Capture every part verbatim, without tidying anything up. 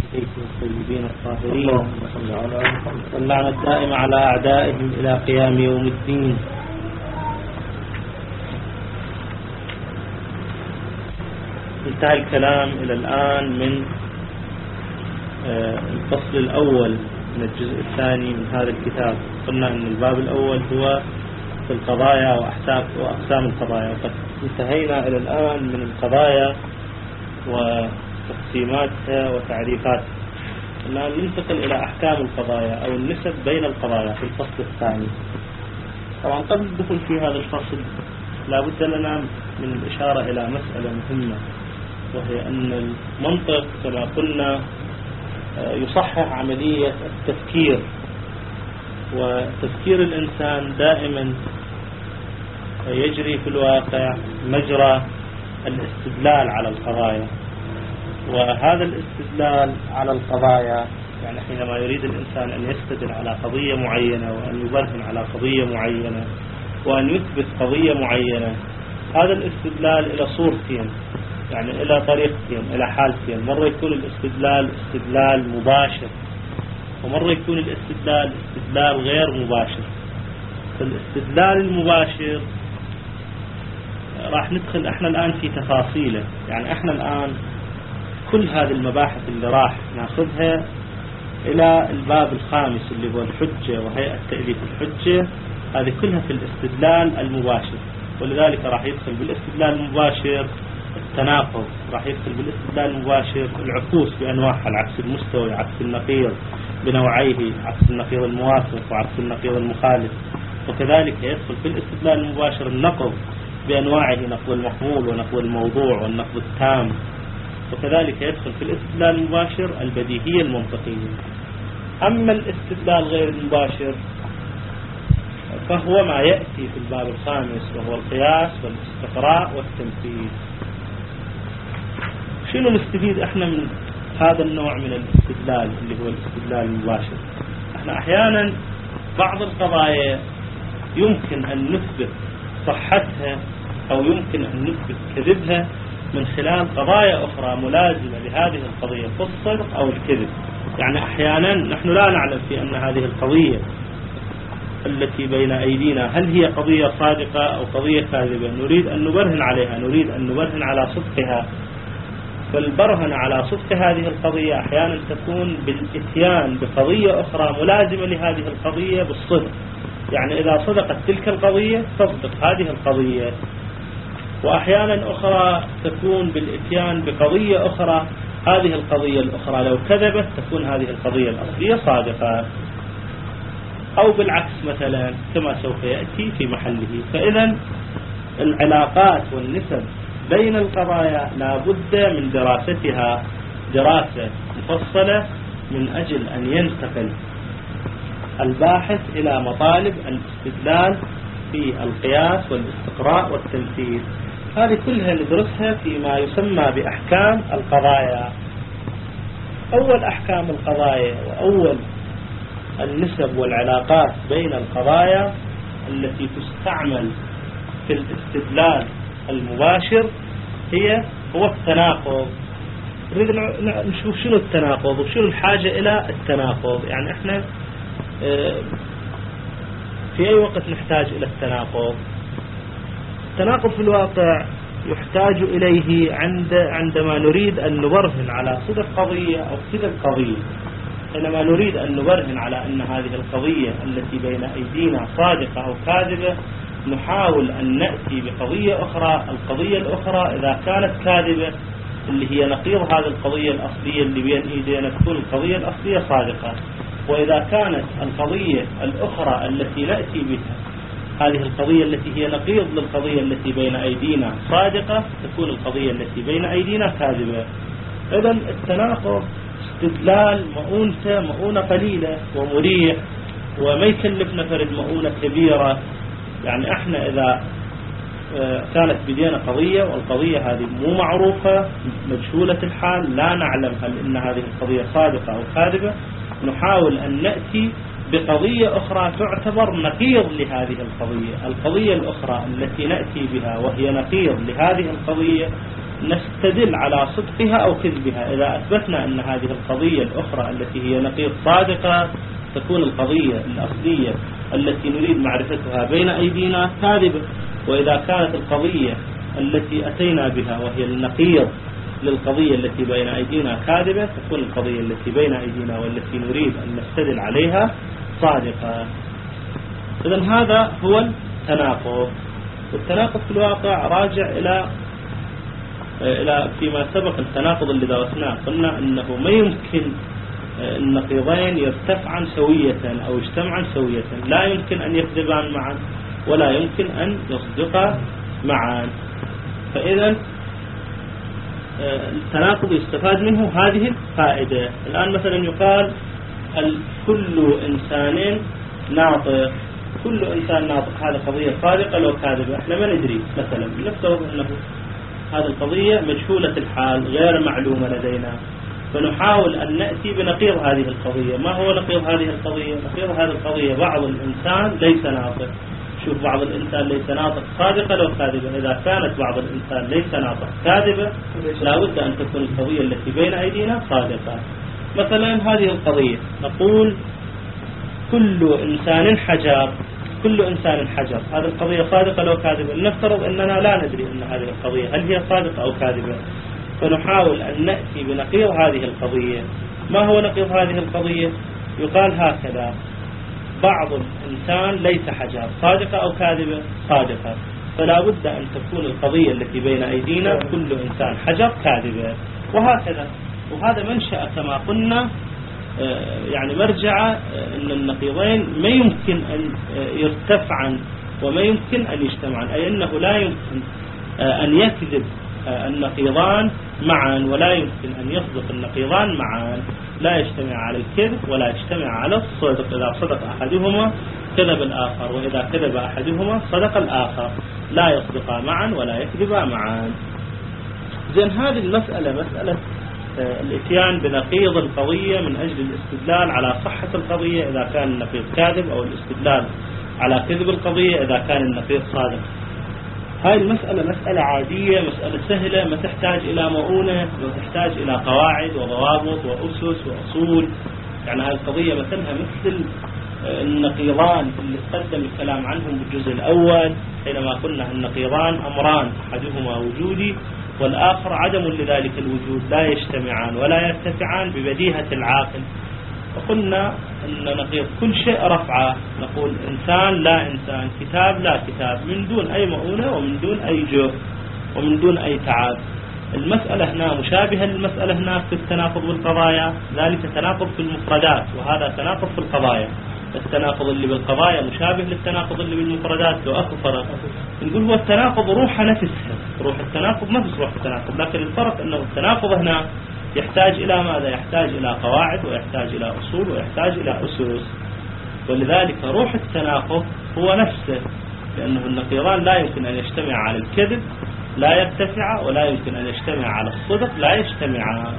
بيته الطيبين الطاهرين، واللعنة الدائمة على أعدائهم إلى قيام يوم الدين. انتهى الكلام إلى الآن من الفصل الأول من الجزء الثاني من هذا الكتاب. قلنا أن الباب الأول هو في القضايا وأقسام القضايا، وقد انتهينا إلى الآن من القضايا وتقسيماتها وتعريفاتها. الآن ننتقل إلى أحكام القضايا أو النسب بين القضايا في الفصل الثاني. طبعا قبل الدخول في هذا الفصل لا بد لنا من الإشارة إلى مسألة مهمة، وهي أن المنطق كما قلنا يصحح عملية التفكير، وتفكير الإنسان دائما يجري في الواقع مجرى الاستدلال على القضايا. وهذا الاستدلال على القضايا يعني حينما يريد الإنسان أن يستدل على قضية معينة وأن يبرهن على قضية معينة وأن يثبت قضية معينة، هذا الاستدلال إلى صورتين، يعني إلى طريقتين، إلى حالتين. مرة يكون الاستدلال استدلال مباشر، ومرة يكون الاستدلال استدلال غير مباشر. فالاستدلال المباشر راح ندخل احنا الآن في تفاصيله، يعني احنا الآن كل هذه المباحث اللي راح ناخذها إلى الباب الخامس اللي هو الحجة وهيئة تأليف الحجة، هذه كلها في الاستدلال المباشر. ولذلك راح يدخل بالاستدلال المباشر التناقض، راح يدخل بالاستدلال المباشر العكوس بأنواعها، العكس المستوي، عكس النقيض بنوعيه، عكس النقيض الموافق وعكس النقيض المخالف. وكذلك يدخل في الاستدلال المباشر النقض بأنواعه، نقض المحمول ونقض الموضوع والنقض التام. وكذلك يدخل في الاستدلال المباشر البديهية المنطقية. أما الاستدلال غير المباشر فهو ما يأتي في الباب الخامس، وهو القياس والاستقراء والتمثيل. شنو نستفيد احنا من هذا النوع من الاستدلال اللي هو الاستدلال المباشر؟ احنا احيانا بعض القضايا يمكن ان نثبت صحتها او يمكن ان نثبت كذبها من خلال قضايا اخرى ملازمة لهذه القضية في الصدق او الكذب. يعني احيانا نحن لا نعلم في ان هذه القضية التي بين أيدينا هل هي قضية صادقة أو قضية كاذبة، نريد أن نبرهن عليها، نريد أن نبرهن على صدقها. فالبرهن على صدق هذه القضية أحيانا تكون بالإتيان بقضية أخرى ملازمة لهذه القضية بالصدق. يعني إذا صدقت تلك القضية تصدق هذه القضية، وأحيانا أخرى تكون بالإتيان بقضية أخرى، هذه القضية الأخرى لو كذبت تكون هذه القضية الأصلية صادقة، أو بالعكس مثلا كما سوف يأتي في محله. فإذا العلاقات والنسب بين القضايا لا بد من دراستها دراسة مفصلة من أجل أن ينتقل الباحث إلى مطالب الاستدلال في القياس والاستقراء والتمثيل. هذه كلها ندرسها فيما يسمى بأحكام القضايا. أول أحكام القضايا وأول النسب والعلاقات بين القضايا التي تستعمل في الاستدلال المباشر هي هو التناقض. نريد نشوف شنو التناقض وشنو الحاجة إلى التناقض. يعني احنا في أي وقت نحتاج إلى التناقض؟ التناقض في الواقع يحتاج إليه عند عندما نريد أن نبرهن على صدق قضية أو كذب قضية. حينما نريد أن نبرهن على أن هذه القضية التي بين أيدينا صادقة أو كاذبة، نحاول أن نأتي بقضية أخرى. القضية الأخرى إذا كانت كاذبة اللي هي نقيض هذه القضية الأصلية اللي بين أيدينا تكون القضية الأصلية صادقة، وإذا كانت القضية الأخرى التي نأتي بها هذه القضية التي هي نقيض للقضية التي بين أيدينا صادقة، تكون القضية التي بين أيدينا كاذبة. إذن التناقض استدلال مؤونته مؤونة قليلة ومريح، وما يكلفنا فرد مؤونة كبيرة. يعني احنا إذا كانت بدينا قضية والقضية هذه مو معروفة مجهولة الحال، لا نعلم هل إن هذه القضية صادقة أو كاذبة، نحاول أن نأتي بقضية أخرى تعتبر نقيض لهذه القضية. القضية الأخرى التي نأتي بها وهي نقيض لهذه القضية نستدل على صدقها أو كذبها. إذا أثبتنا أن هذه القضية الأخرى التي هي نقيض صادقة تكون القضية الأصلية التي نريد معرفتها بين أيدينا كاذبة، وإذا كانت القضية التي أتينا بها وهي النقيض للقضية التي بين أيدينا كاذبة تكون القضية التي بين أيدينا والتي نريد أن نستدل عليها صادقة. إذن هذا هو التناقض. والتناقض في الواقع راجع إلى إلى فيما سبق التناقض اللي درسناه، قلنا أنه ما يمكن النقيضين يرتفعان سوية أو يجتمعان سوية، لا يمكن أن يكذبان معا ولا يمكن أن يصدقا معا. فإذا التناقض يستفاد منه هذه الفائدة. الآن مثلا يقال كل إنسان ناطق، كل إنسان ناطق، هذا قضية صادقة لو كاذبة احنا ما ندري. مثلا نفترض أنه هذه القضية مجهولة الحال غير معلومة لدينا، فنحاول أن نأتي بنقيض هذه القضية. ما هو نقيض هذه القضية؟ نقيض هذه القضية بعض الإنسان ليس ناطق. شوف، بعض الإنسان ليس ناطق صادقة لو كاذبة. إذا كانت بعض الإنسان ليس ناطق كاذبة لا بد أن تكون القضية التي بين أيدينا صادقة. مثلا هذه القضية نقول كل إنسان حجر، كل إنسان حجر، هذه القضية صادقة لو كاذبة. لنفترض أننا لا ندري أن هذه القضية هل هي صادقة أو كاذبة، فنحاول أن نأتي بنقيض هذه القضية. ما هو نقيض هذه القضية؟ يقال هكذا: بعض الإنسان ليس حجر، صادقة أو كاذبة؟ صادقة. فلا بد أن تكون القضية التي بين أيدينا كل إنسان حجر كاذبة، وهكذا. وهذا منشأ كما قلنا يعني مرجع أن النقيضين ما يمكن أن يرتفعا وما يمكن أن يجتمعا، أي أنه لا يمكن أن يكذب النقيضان معا ولا يمكن أن يصدق النقيضان معا، لا يجتمع على الكذب ولا يجتمع على الصدق. إذا صدق أحدهما كذب الآخر، وإذا كذب أحدهما صدق الآخر، لا يصدقا معا ولا يكذبا معا. زين، هذه المسألة مسألة الاتيان بنقيض القضية من أجل الاستدلال على صحة القضية إذا كان النقيض كاذب، أو الاستدلال على كذب القضية إذا كان النقيض صادق. هاي المسألة مسألة عادية، مسألة سهلة، ما تحتاج إلى مؤونة، ما تحتاج إلى قواعد وضوابط وأسس وأصول. يعني هاي القضية مثلها مثل النقيضان اللي تقدم الكلام عنهم بالجزء الأول، حينما قلنا النقيضان أمران، أحدهما وجودي والآخر عدم لذلك الوجود، لا يجتمعان ولا يرتفعان ببديهة العاقل. وقلنا أن نقيض كل شيء رفعه، نقول إنسان لا إنسان، كتاب لا كتاب، من دون أي مؤونة ومن دون أي جهد ومن دون أي تعب. المسألة هنا مشابهة للمسألة هناك في التناقض بالقضايا، ذلك تناقض في المفردات وهذا تناقض في القضايا. التناقض اللي بالقضايا مشابه للتناقض اللي بالمفردات، لو أكو فرق نقول هو التناقض روح نفسها، روح التناقض نفس روح التناقض، لكن الفرق أنه التناقض هنا يحتاج إلى ماذا؟ يحتاج إلى قواعد ويحتاج إلى أصول ويحتاج إلى أسس. ولذلك روح التناقض هو نفسه، لأنه النقيضان لا يمكن أن يجتمع على الكذب لا يرتفع، ولا يمكن أن يجتمع على الصدق لا يجتمع.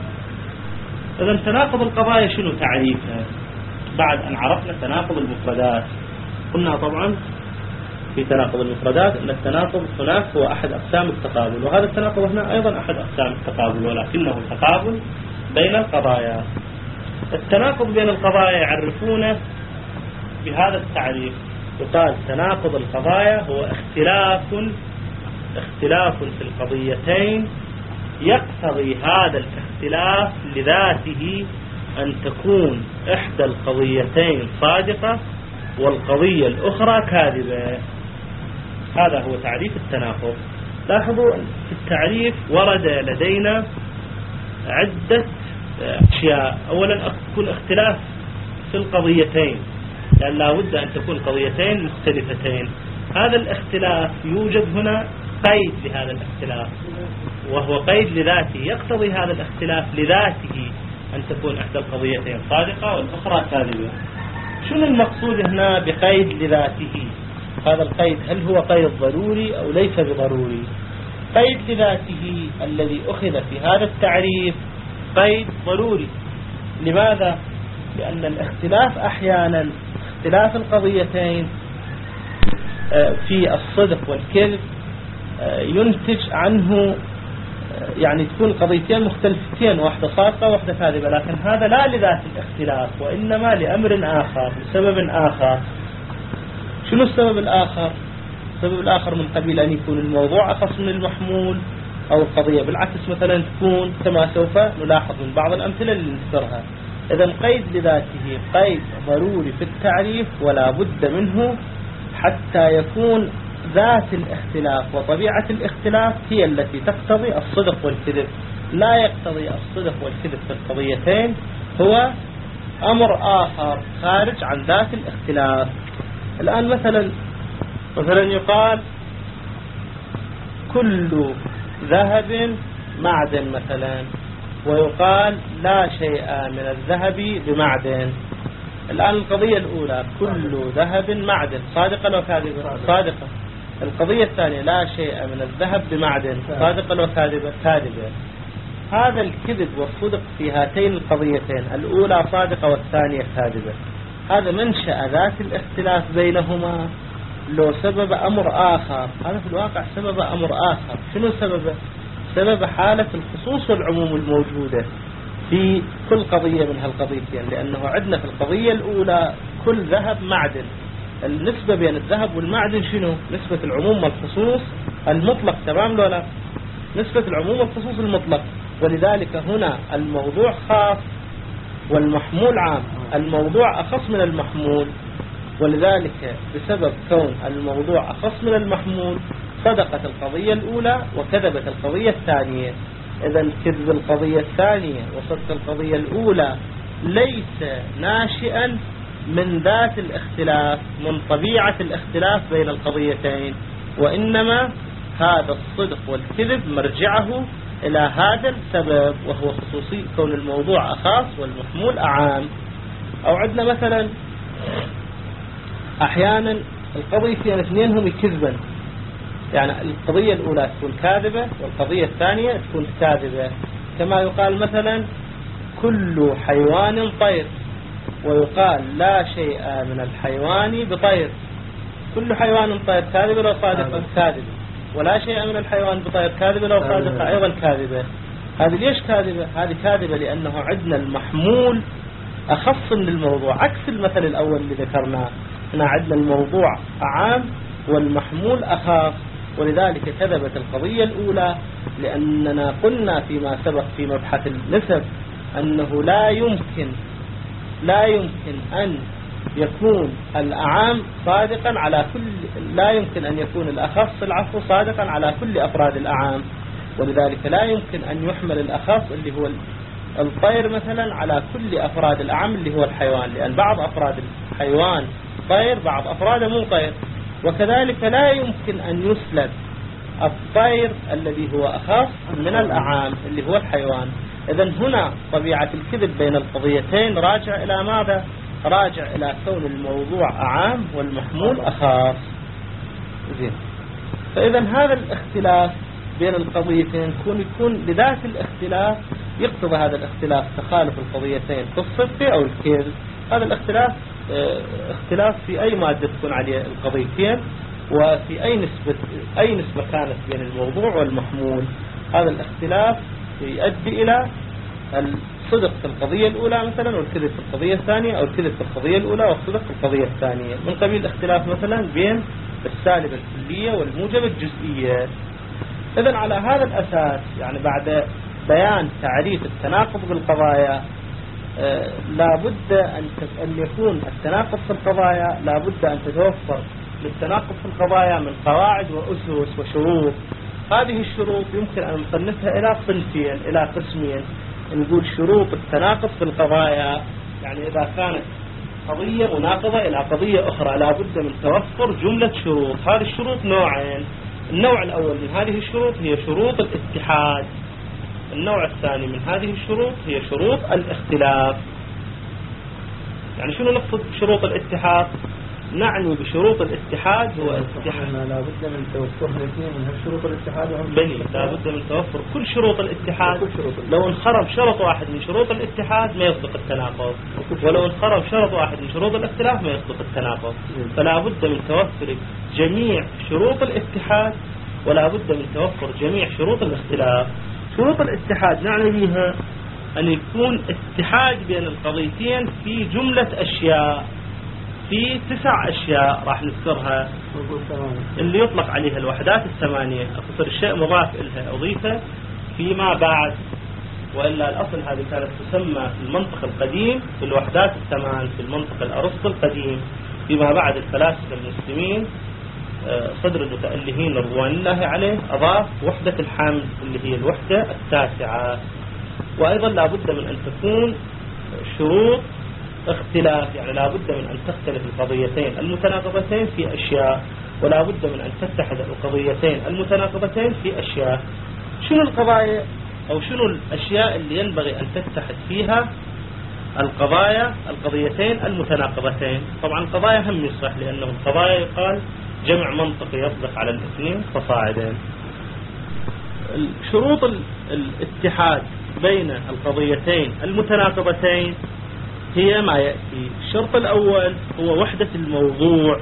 إذن تناقض القضايا شنو تعريفها؟ بعد أن عرفنا تناقض المفردات، قلنا طبعا في تناقض المفردات أن التناقض هناك هو أحد أقسام التقابل، وهذا التناقض هنا أيضا أحد أقسام التقابل، ولكنه تقابل بين القضايا. التناقض بين القضايا يعرفونه بهذا التعريف، يقال تناقض القضايا هو اختلاف اختلاف في القضيتين يقتضي هذا الاختلاف لذاته أن تكون إحدى القضيتين صادقة والقضية الأخرى كاذبة. هذا هو تعريف التناقض. لاحظوا في التعريف ورد لدينا عدة أشياء. أولا تكون اختلاف في القضيتين، لأن لا بد أن تكون قضيتين مختلفتين. هذا الاختلاف يوجد هنا قيد لهذا الاختلاف، وهو قيد لذاته، يقتضي هذا الاختلاف لذاته أن تكون إحدى القضيتين صادقة والأخرى كاذبة. شنو المقصود هنا بقيد لذاته؟ هذا القيد هل هو قيد ضروري أو ليس بضروري؟ قيد لذاته الذي أخذ في هذا التعريف قيد ضروري. لماذا؟ لأن الاختلاف أحيانا اختلاف القضيتين في الصدق والكذب ينتج عنه يعني تكون قضيتين مختلفتين، واحدة صادقة واحدة كاذبة، لكن هذا لا لذات الاختلاف وإنما لأمر آخر لسبب آخر. شنو السبب الآخر؟ السبب الآخر من قبيل أن يكون الموضوع أخص من المحمول، أو القضية بالعكس مثلا تكون كما سوف نلاحظ من بعض الأمثلة اللي نذكرها. إذا قيد لذاته قيد ضروري في التعريف ولا بد منه حتى يكون ذات الاختلاف وطبيعة الاختلاف هي التي تقتضي الصدق والكذب. لا يقتضي الصدق والكذب في القضيتين، هو أمر آخر خارج عن ذات الاختلاف. الآن مثلا مثلا يقال كل ذهب معدن مثلا، ويقال لا شيء من الذهب بمعدن. الآن القضية الأولى كل ذهب معدن، صادقة لو كاذبة؟ صادقة. القضية الثانية لا شيء من الذهب بمعدن، صادقة لو كاذبة؟ كاذبة. هذا الكذب والصدق في هاتين القضيتين، الأولى صادقة والثانية كاذبة، هذا منشأ ذات الاختلاف بينهما لو سبب أمر آخر؟ هذا في الواقع سبب أمر آخر. شنو سببه؟ سبب حالة الخصوص والعموم الموجودة في كل قضية من هالقضيتين، لأنه عندنا في القضية الأولى كل ذهب معدن، النسبة بين الذهب والمعدن شنو؟ نسبة العموم والخصوص المطلق، تمام لو لا؟ نسبة العموم والخصوص المطلق، ولذلك هنا الموضوع خاص والمحمول عام، الموضوع أخص من المحمول، ولذلك بسبب كون الموضوع أخص من المحمول صدقت القضية الأولى وكذبت القضية الثانية. إذا كذب القضية الثانية وصدق القضية الأولى ليس ناشئا من ذات الاختلاف، من طبيعة الاختلاف بين القضيتين، وإنما هذا الصدق والكذب مرجعه إلى هذا السبب، وهو خصوصي كون الموضوع أخاص والمحمول أعام. أو عندنا مثلا أحيانا القضيتين اثنين هم كذبا، يعني القضية الأولى تكون كاذبة والقضية الثانية تكون كاذبة، كما يقال مثلا كل حيوان طير، ويقال لا شيء من الحيوان بطير. كل حيوان طير كاذبة لو صادقة؟ كاذبة. ولا شيء من الحيوان بطير كاذبة لو صادقة؟ أيضا كاذبة. هذه ليش كاذبة؟ هذه كاذبة لأنه عندنا المحمول أخص من الموضوع، عكس المثل الأول اللي ذكرناه، هنا عندنا الموضوع عام والمحمول أخاص، ولذلك كذبت القضية الأولى، لأننا قلنا فيما سبق في مبحث النسب أنه لا يمكن لا يمكن أن يكون الأعام صادقا على كل لا يمكن أن يكون الأخص العفو صادقا على كل أفراد الأعام، ولذلك لا يمكن أن يحمل الأخص اللي هو الطير مثلا على كل أفراد الأعام اللي هو الحيوان، لأن بعض أفراد الحيوان طير بعض أفراده مو طير. وكذلك لا يمكن أن يسلب الطير الذي هو أخص من الأعام اللي هو الحيوان. إذن هنا طبيعة الكذب بين القضيتين راجع إلى ماذا؟ راجع إلى كون الموضوع أعام والمحمول أخص. زين. فإذا هذا الاختلاف بين القضيتين يكون يكون لذات الاختلاف يقتضي هذا الاختلاف تخالف القضيتين في الصدق أو الكذب. هذا الاختلاف اه اختلاف في أي مادة تكون عليه القضيتين، وفي أي نسبة أي نسبة كانت بين الموضوع والمحمول. هذا الاختلاف يؤدي إلى الصدق في القضية الأولى مثلا والكذب في القضية الثانية، أو الكذب في القضية الأولى والصدق في القضية الثانية، من قبيل اختلاف مثلا بين السالبة الكلية والموجبة الجزئية. إذن على هذا الأساس، يعني بعد بيان تعريف التناقض بالقضايا، آه لابد أن أن يكون التناقض في القضايا لابد أن تتوفر للتناقض في القضايا من قواعد وأسس وشروط. هذه الشروط يمكن أن نصنفها إلى صنفين إلى قسمين. نقول شروط التناقض في القضايا، يعني إذا كانت قضية مناقضة إلى قضية أخرى لابد من توفر جملة شروط. هذه الشروط نوعين. النوع الأول من هذه الشروط هي شروط الاتحاد، النوع الثاني من هذه الشروط هي شروط الاختلاف. يعني شنو نقصد بشروط الاتحاد؟ نعني بشروط الاتحاد هو اتحاد لابد من توفر الاثنين من هالشروط الاتحاد بني لابد من توفر كل شروط الاتحاد. لو انخرب شرط واحد من شروط الاتحاد ما يصدق التناقض، ولو انخرب شرط واحد من شروط الاختلاف ما يصدق التناقض. فلا بد من توفر جميع شروط الاتحاد ولا بد من توفر جميع شروط الاختلاف. شروط الاتحاد نعني بها أن يكون اتحاد بين القضيتين في جملة أشياء، في تسع أشياء راح نذكرها اللي يطلق عليها الوحدات الثمانية. أكثر الشيء مضاف إلها أضيفه فيما بعد، وإلا الأصل هذه كانت تسمى في المنطق القديم بالوحدات الثمان، في المنطق الأرسطي القديم. فيما بعد الفلاسفة المسلمين صدر المتألهين رضوان الله عليه أضاف وحدة الحمد اللي هي الوحدة التاسعة. وأيضا لا بد من أن تكون شروط اختلاف، يعني لا بد من أن تختلف القضيتين المتناقضتين في أشياء، ولا بد من أن تتحد القضيتين المتناقضتين في أشياء. شنو القضايا أو شنو الأشياء اللي ينبغي أن تتحد فيها القضايا القضيتين المتناقضتين؟ طبعا القضايا هم يصح، لأنه القضايا يقال جمع منطقي يصدق على الاثنين فصاعدا. شروط الاتحاد بين القضيتين المتناقضتين هي ما يأتي. الشرط الأول هو وحدة الموضوع.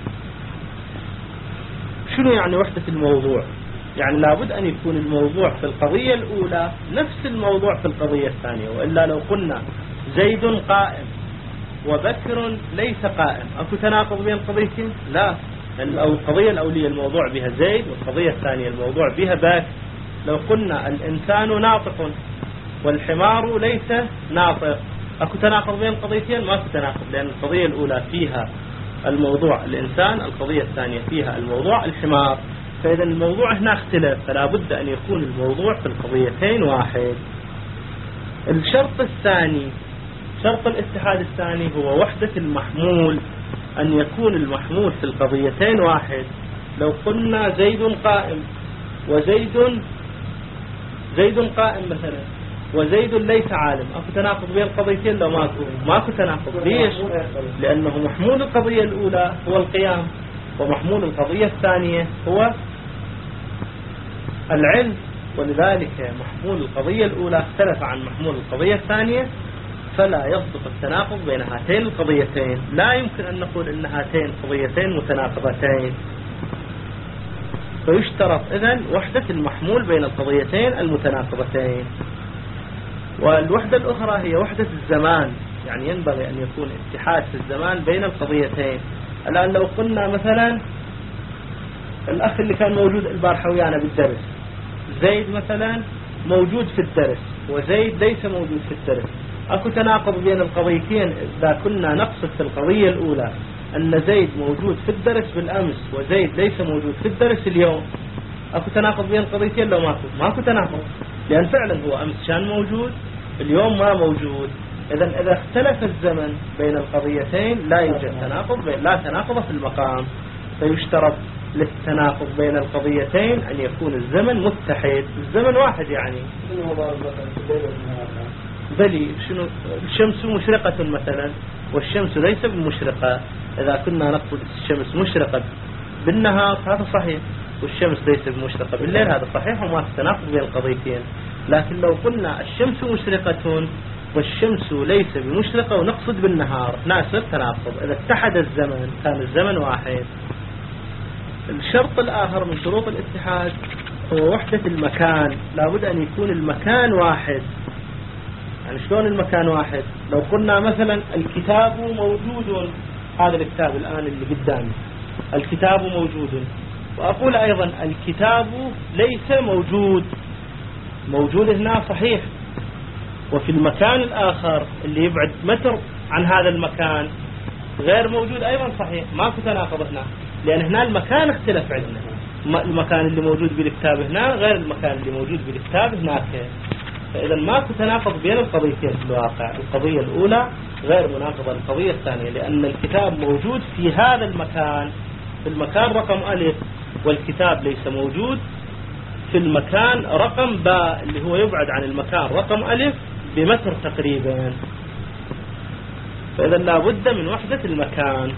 شنو يعني وحدة الموضوع؟ يعني لابد أن يكون الموضوع في القضية الأولى نفس الموضوع في القضية الثانية، وإلا لو قلنا زيد قائم وبكر ليس قائم، أكو تناقض بين القضيتين؟ لا. القضية الأولية الموضوع بها زيد، والقضية الثانية الموضوع بها بكر. لو قلنا الإنسان ناطق والحمار ليس ناطق، أكو تناقض بين القضيتين؟ ما في تناقض، لأن القضية الأولى فيها الموضوع الإنسان، القضية الثانية فيها الموضوع الحمار. فإذا الموضوع هنا اختلف، فلا بد أن يكون الموضوع في القضيتين واحد. الشرط الثاني، شرط الاتحاد الثاني هو وحدة المحمول، أن يكون المحمول في القضيتين واحد. لو قلنا زيد قائم وزيد زيد قائم مثلا وزيد ليس عالم، أكو تناقض بين القضيتين؟ لو ماكو ماكو تناقض. ليش؟ لأنه محمول القضية الأولى هو القيام، ومحمول القضية الثانية هو العلم، ولذلك محمول القضية الأولى اختلف عن محمول القضية الثانية، فلا يصدق التناقض بين هاتين القضيتين. لا يمكن أن نقول أن هاتين قضيتين متناقضتين. فيشترط إذن وحدة المحمول بين القضيتين المتناقضتين. والوحدة الأخرى هي وحدة الزمان، يعني ينبغي أن يكون اتحاد في الزمان بين القضيتين. الآن لو قلنا مثلا الأخ اللي كان موجود البارحة ويانا بالدرس، زيد مثلا موجود في الدرس وزيد ليس موجود في الدرس، أكو تناقض بين القضيتين إذا كنا نقصد في القضية الأولى أن زيد موجود في الدرس بالأمس وزيد ليس موجود في الدرس اليوم. أكو تناقض بين القضيتين؟ لو ماكو ماكو تناقض، لأن فعلا هو أمس كان موجود اليوم ما موجود. إذن إذا اختلف الزمن بين القضيتين لا يوجد تناقض، لا تناقض في المقام. فيشترط للتناقض بين القضيتين أن يكون الزمن متحد، الزمن واحد. يعني بلي شنو الشمس مشرقة مثلا والشمس ليس بمشرقة، إذا كنا نقول الشمس مشرقة بالنهار هذا صحيح، والشمس ليس بمشرقة بالليل هذا صحيح، وما تناقض بين القضيتين. لكن لو قلنا الشمس مشرقة والشمس ليس بمشرقة ونقصد بالنهار، ناسب تناقض. إذا اتحد الزمن كان الزمن واحد. الشرط الآخر من شروط الاتحاد هو وحدة المكان. لابد أن يكون المكان واحد. يعني شلون المكان واحد؟ لو قلنا مثلا الكتاب موجود، هذا الكتاب الآن اللي قدامي الكتاب موجود، وأقول أيضا الكتاب ليس موجود، موجود هنا صحيح، وفي المكان الآخر اللي يبعد متر عن هذا المكان غير موجود أيضا صحيح. ماكو تناقض هنا، لأن هنا المكان اختلف عندنا، المكان اللي موجود بالكتاب هنا غير المكان اللي موجود بالكتاب هناك. فإذا ماكو تناقض بين القضيتين في الواقع. القضية الأولى غير مناقضة للقضية الثانية، لأن الكتاب موجود في هذا المكان، في المكان رقم ألف، والكتاب ليس موجود في المكان رقم باء اللي هو يبعد عن المكان رقم ألف بمتر تقريبا. فإذا لا بد من وحدة المكان.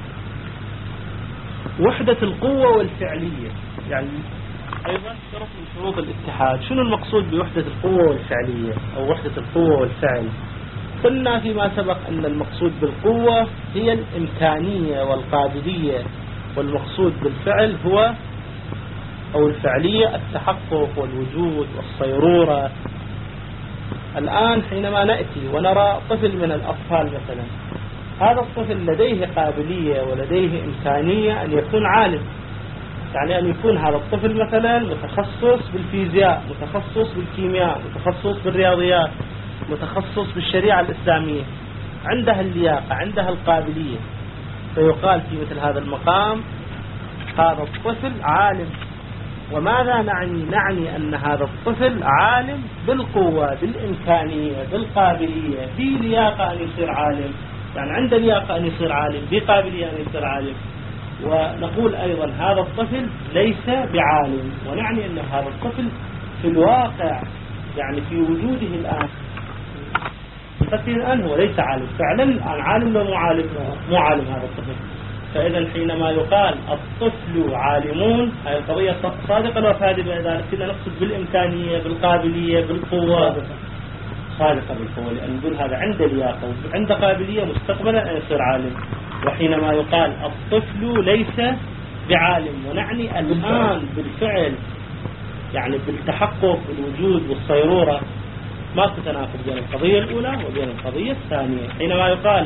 وحدة القوة والفعلية يعني أيضا شرط من شروط الاتحاد. شنو المقصود بوحدة القوة والفعلية أو وحدة القوة والفعل؟ قلنا فيما سبق أن المقصود بالقوة هي الإمكانية والقابلية، والمقصود بالفعل هو أو الفعلية التحقق والوجود والصيرورة. الآن حينما نأتي ونرى طفل من الأطفال مثلا، هذا الطفل لديه قابلية ولديه إمكانية أن يكون عالم، يعني أن يكون هذا الطفل مثلا متخصص بالفيزياء، متخصص بالكيمياء، متخصص بالرياضيات، متخصص بالشريعة الإسلامية، عنده اللياقة، عنده القابلية، فيقال في مثل هذا المقام هذا الطفل عالم. وماذا نعني؟ نعني أن هذا الطفل عالم بالقوة، بالإمكانية، بالقابلية، في لياقة أن يصير عالم، يعني عنده لياقة أن يصير عالم، بقابلية أن يصير عالم. ونقول أيضا هذا الطفل ليس بعالم، ونعني أن هذا الطفل في الواقع يعني في وجوده الآن الطفل الآن هو ليس عالم فعلا، الآن عالم ولا مو عالم؟ مو عالم هذا الطفل. فإذا حينما يقال الطفل عالمون، هذه القضية صادقة ولا كاذبة؟ إذا كنا نقصد بالإمكانية، بالقابلية، بالقوة، صادقة بالقوة، لأن نقول هذا عنده لياقة وعنده قابلية مستقبلا أن يصير عالم. وحينما يقال الطفل ليس بعالم، ونعني الآن بالفعل يعني بالتحقق، بالوجود والصيرورة، ما تتناقض بين القضية الأولى وبين القضية الثانية. حينما يقال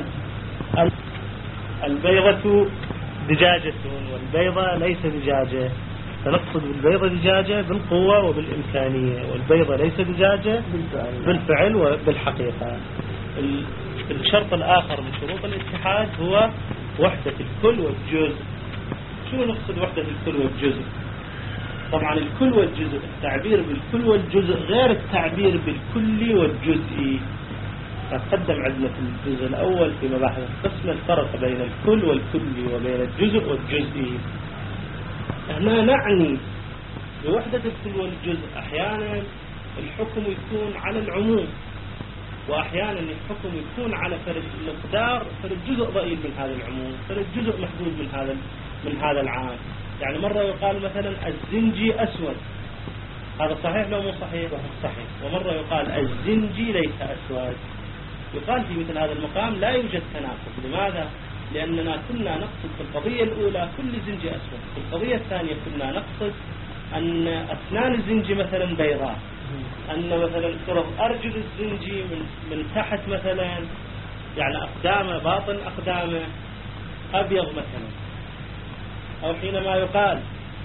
البيضة دجاجة والبيضة ليس دجاجة، فنقصد بالبيضة دجاجة بالقوة وبالإمكانية، والبيضة ليس دجاجة بالفعل وبالحقيقة. الشرط الآخر من شروط الاتحاد هو وحدة الكل والجزء. شو نقصد وحدة الكل والجزء؟ طبعا الكل والجزء، التعبير بالكل والجزء غير التعبير بالكل والجزء. تقدم عندنا في الجزء الأول في مباحث القسم الفرق بين الكل والكلي وبين الجزء والجزئي. هنا نعني بوحدة الكل والجزء أحيانا الحكم يكون على العموم، وأحيانا الحكم يكون على فرد مقدار، فرد جزء ضئيل من هذا العموم، فرد جزء محدود من هذا من هذا العام. يعني مرة يقال مثلا الزنجي أسود، هذا صحيح لو مو صحيح؟ صحيح. ومرة يقال الزنجي ليس أسود. يقال في مثل هذا المقام لا يوجد تناقض. لماذا؟ لأننا كنا نقصد في القضية الأولى كل زنجي أسود، في القضية الثانية كنا نقصد أن أسنان الزنجي مثلا بيضاء، أن مثلا فرض أرجل الزنجي من, من تحت مثلا يعني أقدامه باطن أقدامه أبيض مثلا. أو حينما يقال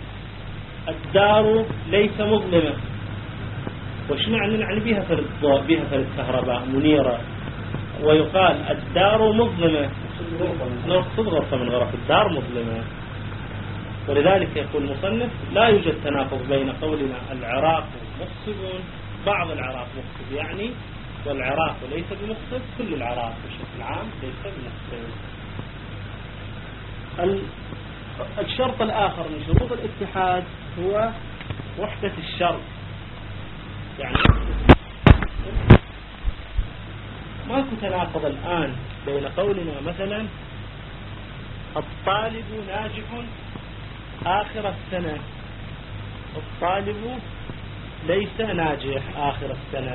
الدار ليس مظلمة، وش معنى؟ نعني بها فرد ضوء، بها فرد كهرباء منيرة. ويقال الدار مظلمة، نقصد غرفة من غرف الدار مظلمة. ولذلك يقول المصنف لا يوجد تناقض بين قولنا العراق مقصد، بعض العراق مقصد يعني، والعراق ليس بمقصد، كل العراق بشكل عام ليس بمقصد. الشرط الآخر من شروط الاتحاد هو وحدة الشرط. يعني ماكو تناقض الآن بين قولنا مثلا الطالب ناجح آخر السنة، الطالب ليس ناجح آخر السنة.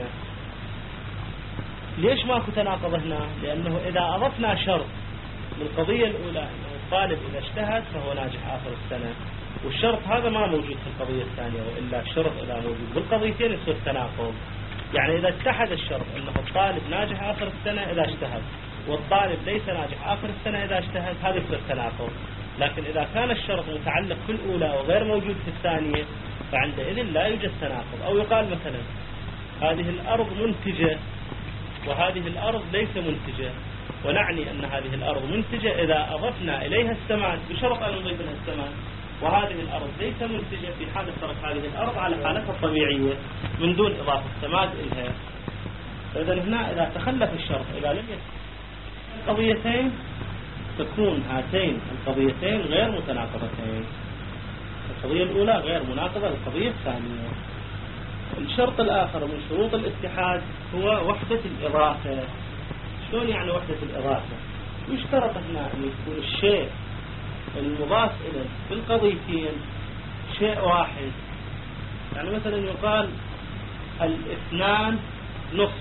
ليش ماكو تناقض هنا؟ لأنه إذا أضفنا شرط للقضية الأولى أنه الطالب إذا اجتهد فهو ناجح آخر السنة، والشرط هذا ما موجود في القضية الثانية، وإلا الشرط إذا موجود بالقضيتين يصير تناقض. يعني إذا اتحد الشرط أنه الطالب ناجح آخر السنة إذا اجتهد، والطالب ليس ناجح آخر السنة إذا اجتهد، هذا يصير تناقض. لكن إذا كان الشرط متعلق في الأولى وغير موجود في الثانية فعندئذ لا يوجد تناقض. أو يقال مثلا هذه الأرض منتجة وهذه الأرض ليس منتجة، ونعني أن هذه الأرض منتجة إذا أضفنا إليها السماد بشرط أن نضيف لها السماد، وهذه الأرض ليس منتجة في حالة ترك هذه الأرض على حالتها الطبيعية من دون إضافة السماد إليها. فإذا هنا إذا تخلف الشرط، إذا لم يكن القضيتين تكون هاتين القضيتين غير متناقضتين، القضية الأولى غير مناقضة للقضية الثانية. الشرط الآخر من شروط الاتحاد هو وحدة الإضافة. شلون يعني وحدة الإضافة؟ يشترط هنا أن يكون الشيء المضاف إليه في القضيتين شيء واحد. يعني مثلا يقال الاثنان نصف،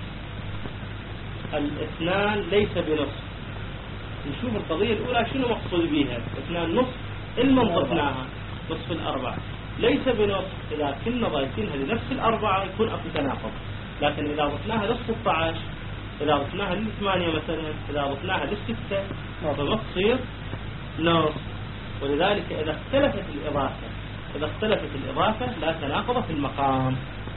الاثنان ليس بنصف. نشوف القضية الأولى شنو مقصود بها، اثنان نصف إلما ضفناها نصف الأربع، ليس بنص. إذا كنا ضايفينها لنفس الأربعة يكون أكو تناقض، لكن إذا ضفناها للستة عشر، إذا ضفناها للثمانية مثلا، إذا ضفناها للستة، فما تصير نص. ولذلك إذا اختلفت الإضافة إذا اختلفت الإضافة لا تناقض في المقام.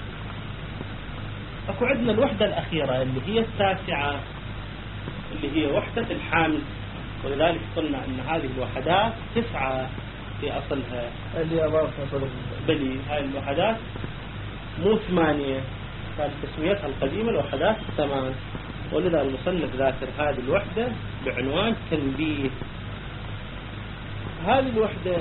أكو عندنا الوحدة الأخيرة اللي هي التاسعة، اللي هي وحدة الحمل. ولذلك قلنا أن هذه الوحدات تسعة في أصلها، اللي أضافها بلي هاي الوحدات مو ثمانية، كانت تسميتها القديمة الوحدات الثمان. ولذا المصنف ذاكر هذه الوحدة بعنوان تنبيه. هذه الوحدة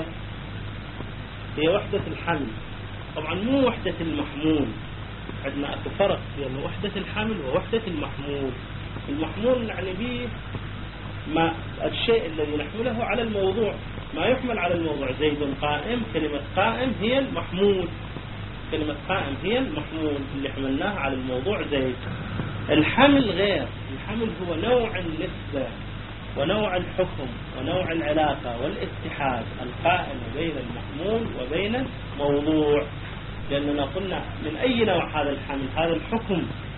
هي وحدة الحمل، طبعا مو وحدة المحمول. عندنا أكو فرق بين وحدة الحمل ووحدة المحمول. المحمول يعني به ما الشيء الذي نحمله على الموضوع، ما يحمل على الموضوع. زيد قائم، كلمة قائم هي المحمول، كلمة قائم هي المحمول اللي حملناها على الموضوع زيد. الحمل غير، الحمل هو نوع النسبة ونوع الحكم ونوع العلاقة والاتحاد القائم بين المحمول وبين الموضوع. لأننا قلنا من أي نوع هذا الحمل؟ هذا الحكم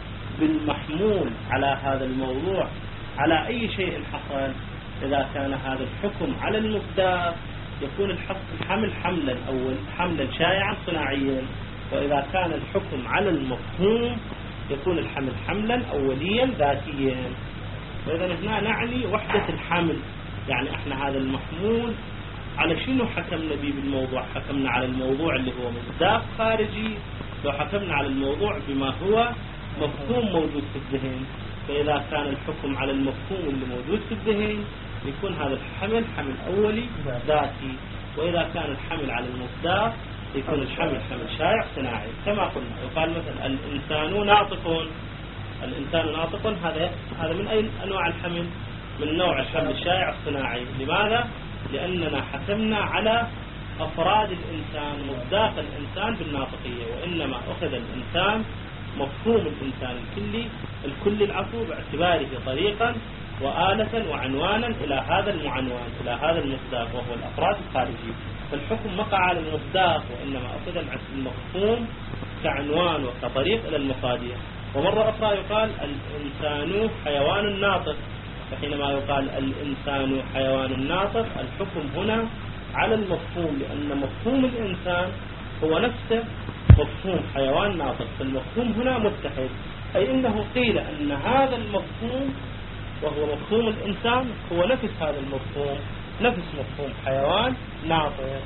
بالمحمول على هذا الموضوع على أي شيء حصل. إذا كان هذا الحكم على المصداق يكون الحمل حملا أول حملا شائعا صناعيا، وإذا كان الحكم على المفهوم يكون الحمل حملا أوليا ذاتيا. وإذا هنا نعني وحدة الحمل، يعني احنا هذا المحمول على شنو حكمنا به بالموضوع؟ حكمنا على الموضوع اللي هو مصداق خارجي، لو حكمنا على الموضوع بما هو مفهوم موجود في الذهن. فإذا كان الحكم على المفهوم اللي موجود في الذهن يكون هذا الحمل حمل أولي ذاتي، وإذا كان الحمل على المصداق يكون الحمل حمل شائع صناعي. كما قلنا يقال مثلا الإنسان ناطق، الإنسان ناطق، هذا هذا من أي أنواع الحمل؟ من نوع الحمل الشائع الصناعي. لماذا؟ لأننا حكمنا على أفراد الإنسان، مصداق الإنسان بالناطقية، وإنما أخذ الإنسان مفهوم الإنسان الكلي الكل العفو باعتباره طريقا وآلة وعنوانا إلى هذا المعنوان، إلى هذا المصداق وهو الأفراد الخارجي. فالحكم وقع على المصداق، وإنما أخذ المفهوم كعنوان وكطريق إلى المصادر. ومرة أخرى يقال الإنسان حيوان ناطق، فحينما يقال الإنسان حيوان ناطق الحكم هنا على المفهوم، لأن مفهوم الإنسان هو نفسه مفهوم حيوان ناطق. فالمفهوم هنا متحد، أي إنه قيل أن هذا المفهوم وهو مفهوم الإنسان هو نفس هذا المفهوم، نفس مفهوم حيوان ناطق.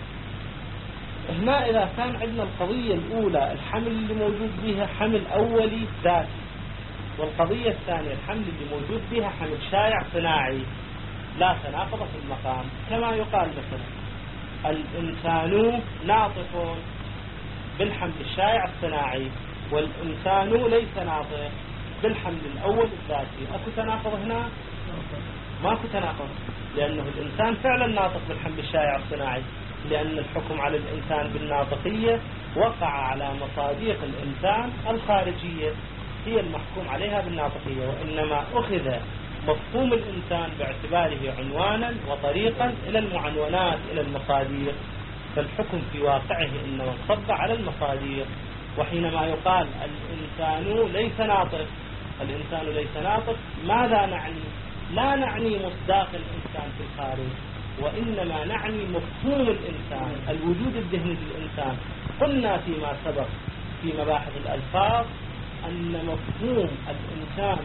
هنا إذا كان عندنا القضية الأولى الحمل اللي موجود بها حمل أولي ذاتي، والقضية الثانية الحمل اللي موجود بها حمل شائع صناعي، لا تناقض في المقام. كما يقال مثلا الإنسان ناطق بالحمل الشائع الصناعي، والإنسان ليس ناطق بالحمل الأول الذاتي. أكو تناقض هنا؟ ما أكو تناقض، لأنه الإنسان فعلا ناطق بالحمل الشائع الصناعي، لأن الحكم على الإنسان بالناطقية وقع على مصادق الإنسان الخارجية هي المحكوم عليها بالناطقية، وإنما أخذ مفهوم الإنسان باعتباره عنوانا وطريقا إلى المعنونات إلى المصادر. فالحكم في واقعه إنما انصب على المصادر. وحينما يقال الإنسان ليس ناطق، الإنسان ليس ناطق، ماذا نعني؟ لا نعني مصداق الإنسان في الخارج، وإنما نعني مفهوم الإنسان، الوجود الذهني للإنسان. قلنا فيما سبق في مباحث الألفاظ أن مفهوم الإنسان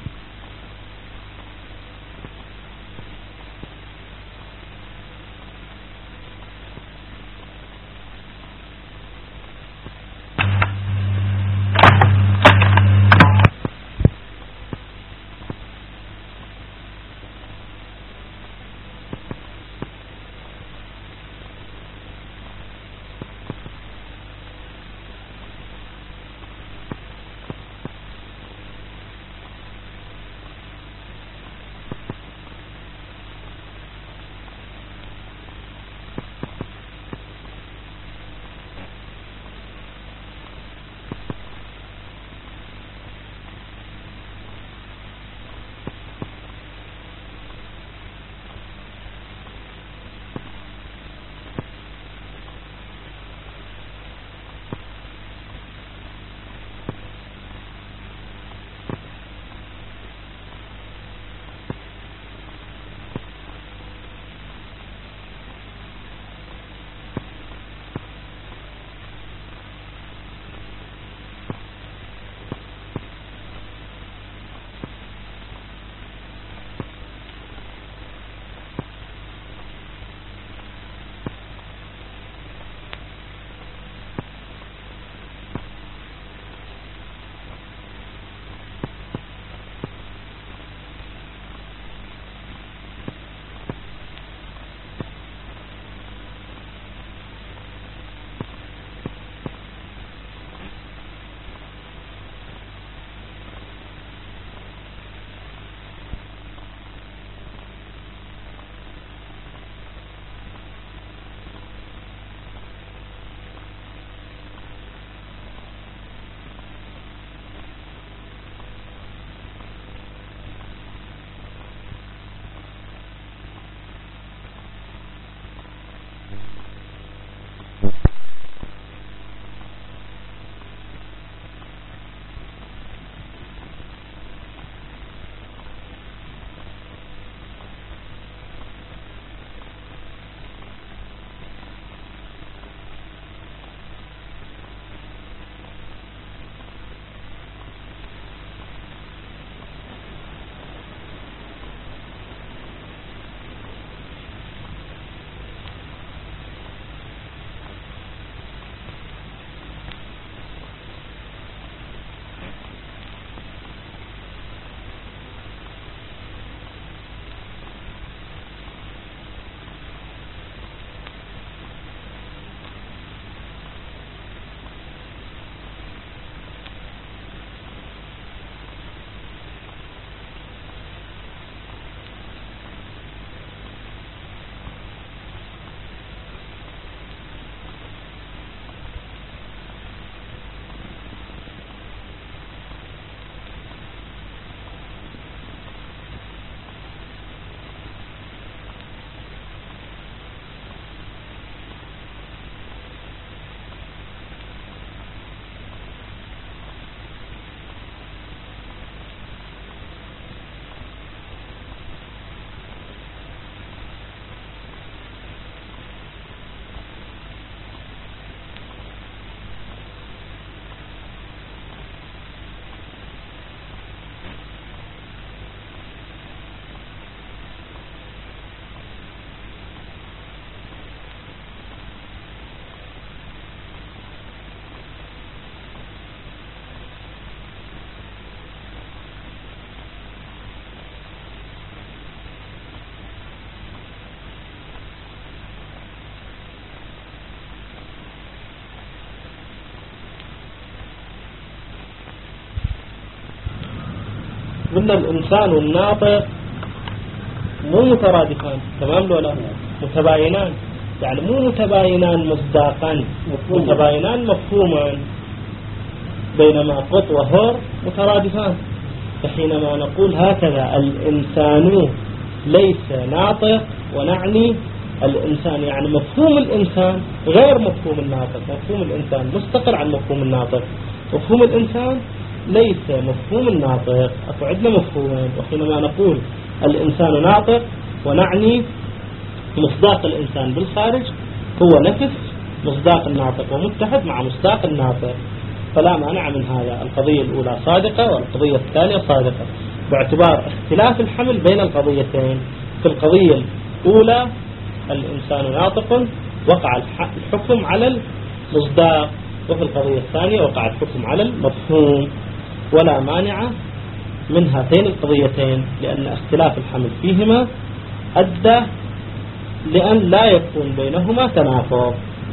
قلنا الإنسان والناطق مو مترادفان، تمام ولا متباينان؟ يعني مو متباينان مصداقا، متباينان مفهوما، بينما قط وهر مترادفان. فحينما نقول هكذا الإنسان ليس ناطق، ونعني الإنسان يعني مفهوم الإنسان غير مفهوم الناطق، مفهوم الإنسان مستقر عن مفهوم الناطق، مفهوم الإنسان ليس مفهوم الناطق. أكو عندنا مفهومين، وحينما نقول الإنسان ناطق ونعني مصداق الإنسان بالخارج هو نفس مصداق الناطق ومتحد مع مصداق الناطق، فلا مانع من هذا. القضية الأولى صادقة والقضية الثانية صادقة، باعتبار اختلاف الحمل بين القضيتين. في القضية الأولى الإنسان ناطق وقع الحكم على المصداق، وفي القضية الثانية وقع الحكم على المفهوم، ولا مانع من هاتين القضيتين، لأن اختلاف الحمل فيهما أدى لأن لا يكون بينهما تناقض.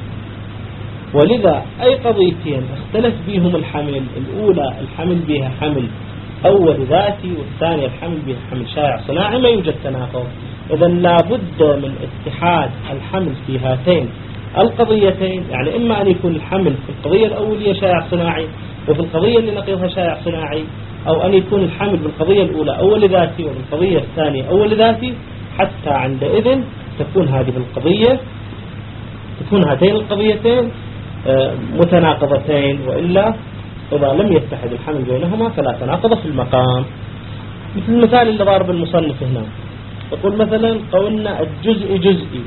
ولذا أي قضيتين اختلف بهم الحمل، الأولى الحمل بها حمل أول ذاتي والثانية الحمل بها حمل شائع صناعي، ما يوجد تناقض. إذا لا بد من اتحاد الحمل في هاتين القضيتين، يعني إما أن يكون الحمل في القضية الأولية شائع صناعي وفي القضية اللي نقيضها شائع صناعي، أو أن يكون الحمل بالقضية الأولى أول ذاتي وبالقضية الثانية أول ذاتي، حتى عندئذ تكون هذه القضية تكون هاتين القضيتين متناقضتين، وإلا إذا لم يتحد الحمل بينهما فلا تناقض في المقام. مثل المثال اللي ضارب المصنف هنا، يقول مثلا قولنا الجزء جزئي،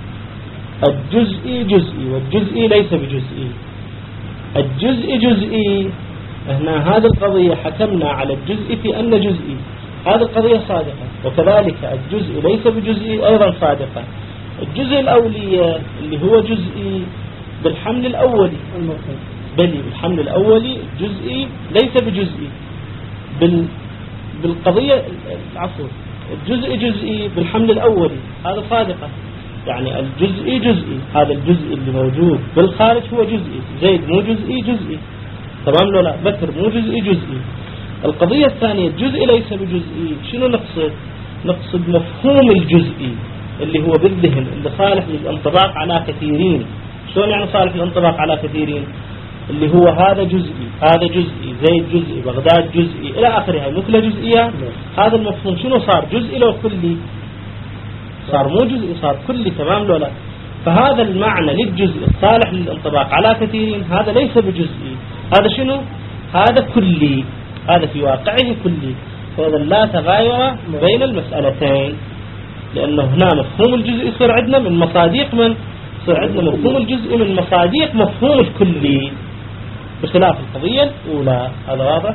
الجزء جزئي والجزئي ليس بجزئي. الجزء جزئي هنا هذه القضية حكمنا على الجزء في أن جزئي، هذه القضية صادقة، وكذلك الجزء ليس بجزئي أيضا صادقة. الجزء الأولي اللي هو جزئي بالحمل الأولي، بل بالحمل الأولي الجزئي ليس بجزئي، بال بالقضية عفوا الجزء جزئي بالحمل الأولي، هذا صادقة. يعني الجزء جزئي، هذا الجزء اللي موجود بالخارج هو جزئي، زيد مو جزئي جزئي، تمام ولا بكر مو جزئي جزئي. القضية الثانية الجزء ليس بجزئي، شنو نقصد؟ نقصد مفهوم الجزئي اللي هو بالذهن اللي صالح للانطباق على كثيرين. شلون يعني صالح للانطباق على كثيرين؟ اللي هو هذا جزئي، هذا جزئي، زيد جزئي، بغداد جزئي إلى آخرها، مثل جزئيات. هذا المفهوم شنو صار؟ جزئي لو كلي؟ صار مو جزئي، صار كلي، تمام لو لا؟ فهذا المعنى للجزء الصالح للانطباق على كثيرين هذا ليس بجزئي، هذا شنو؟ هذا كلي، هذا في واقعه كلي. فإذا لا تغاير بين المسألتين، لأنه هنا مفهوم الجزء يصير عندنا من مصاديق من؟ يصير عندنا مفهوم الجزء من مصاديق مفهوم الكلي، بخلاف القضية الأولى. هذا واضح؟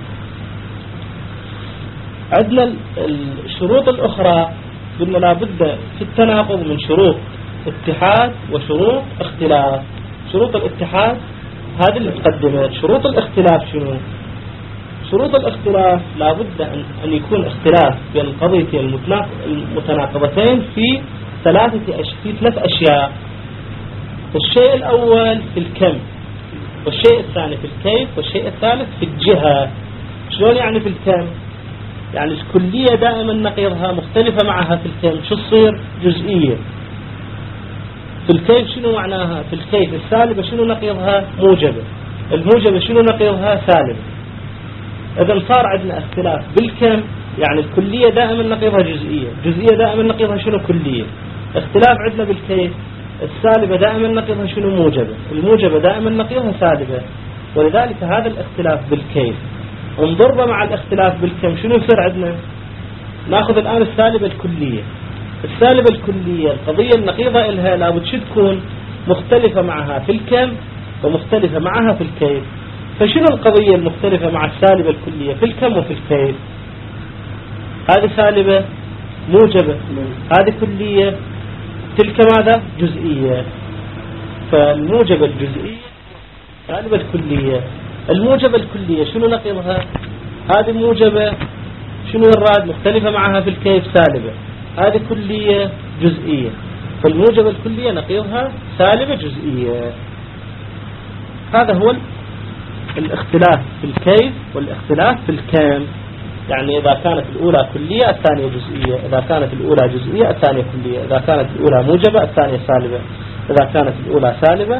عندنا الشروط الأخرى قلنا لا بد في التناقض من شروط اتحاد وشروط اختلاف. شروط الاتحاد هذه اللي تقدمت. شروط الاختلاف شنو؟ شروط الاختلاف لا بد أن يكون اختلاف بين القضيتين المتناقضتين في ثلاثة أش... في ثلاث أشياء. الشيء الأول في الكم، والشيء الثاني في الكيف، والشيء الثالث في الجهة. شلون يعني في الكم؟ يعني الكلية دائما نقيضها مختلفة معها في الكم، شو تصير؟ جزئية. في الكيف شنو معناها؟ في الكيف السالبة شنو نقيضها؟ موجبة. الموجبة شنو نقيضها؟ سالبة. إذا صار عندنا اختلاف بالكم، يعني الكلية دائما نقيضها جزئية، جزئية دائما نقيضها شنو؟ كلية. اختلاف عندنا بالكيف، السالبة دائما نقيضها شنو؟ موجبة. الموجبة دائما نقيضها سالبة. ولذلك هذا الاختلاف بالكيف انضرب مع الاختلاف بالكم شنو يصير عندنا؟ ناخذ الآن السالبة الكلية. السالبة الكلية القضية النقيضة إلها لابد شو تكون؟ مختلفة معها في الكم ومختلفة معها في الكيف. فشنو القضية المختلفة مع السالبة الكلية في الكم وفي الكيف؟ هذه سالبة موجبة، هذه كلية، تلك ماذا؟ جزئية. فالموجبة الجزئية سالبة الكلية. الموجبة الكلية شنو نقيضها؟ هذه موجبة شنو الراد؟ مختلفة معها في الكيف سالبة. هذه كلية جزئية، فالموجبة الكلية نقيضها سالبة جزئية. هذا هو الاختلاف في الكيف والاختلاف في الكم. يعني إذا كانت الأولى كلية الثانية جزئية، إذا كانت الأولى جزئية الثانية كلية، إذا كانت الأولى موجبة الثانية سالبة، إذا كانت الأولى سالبة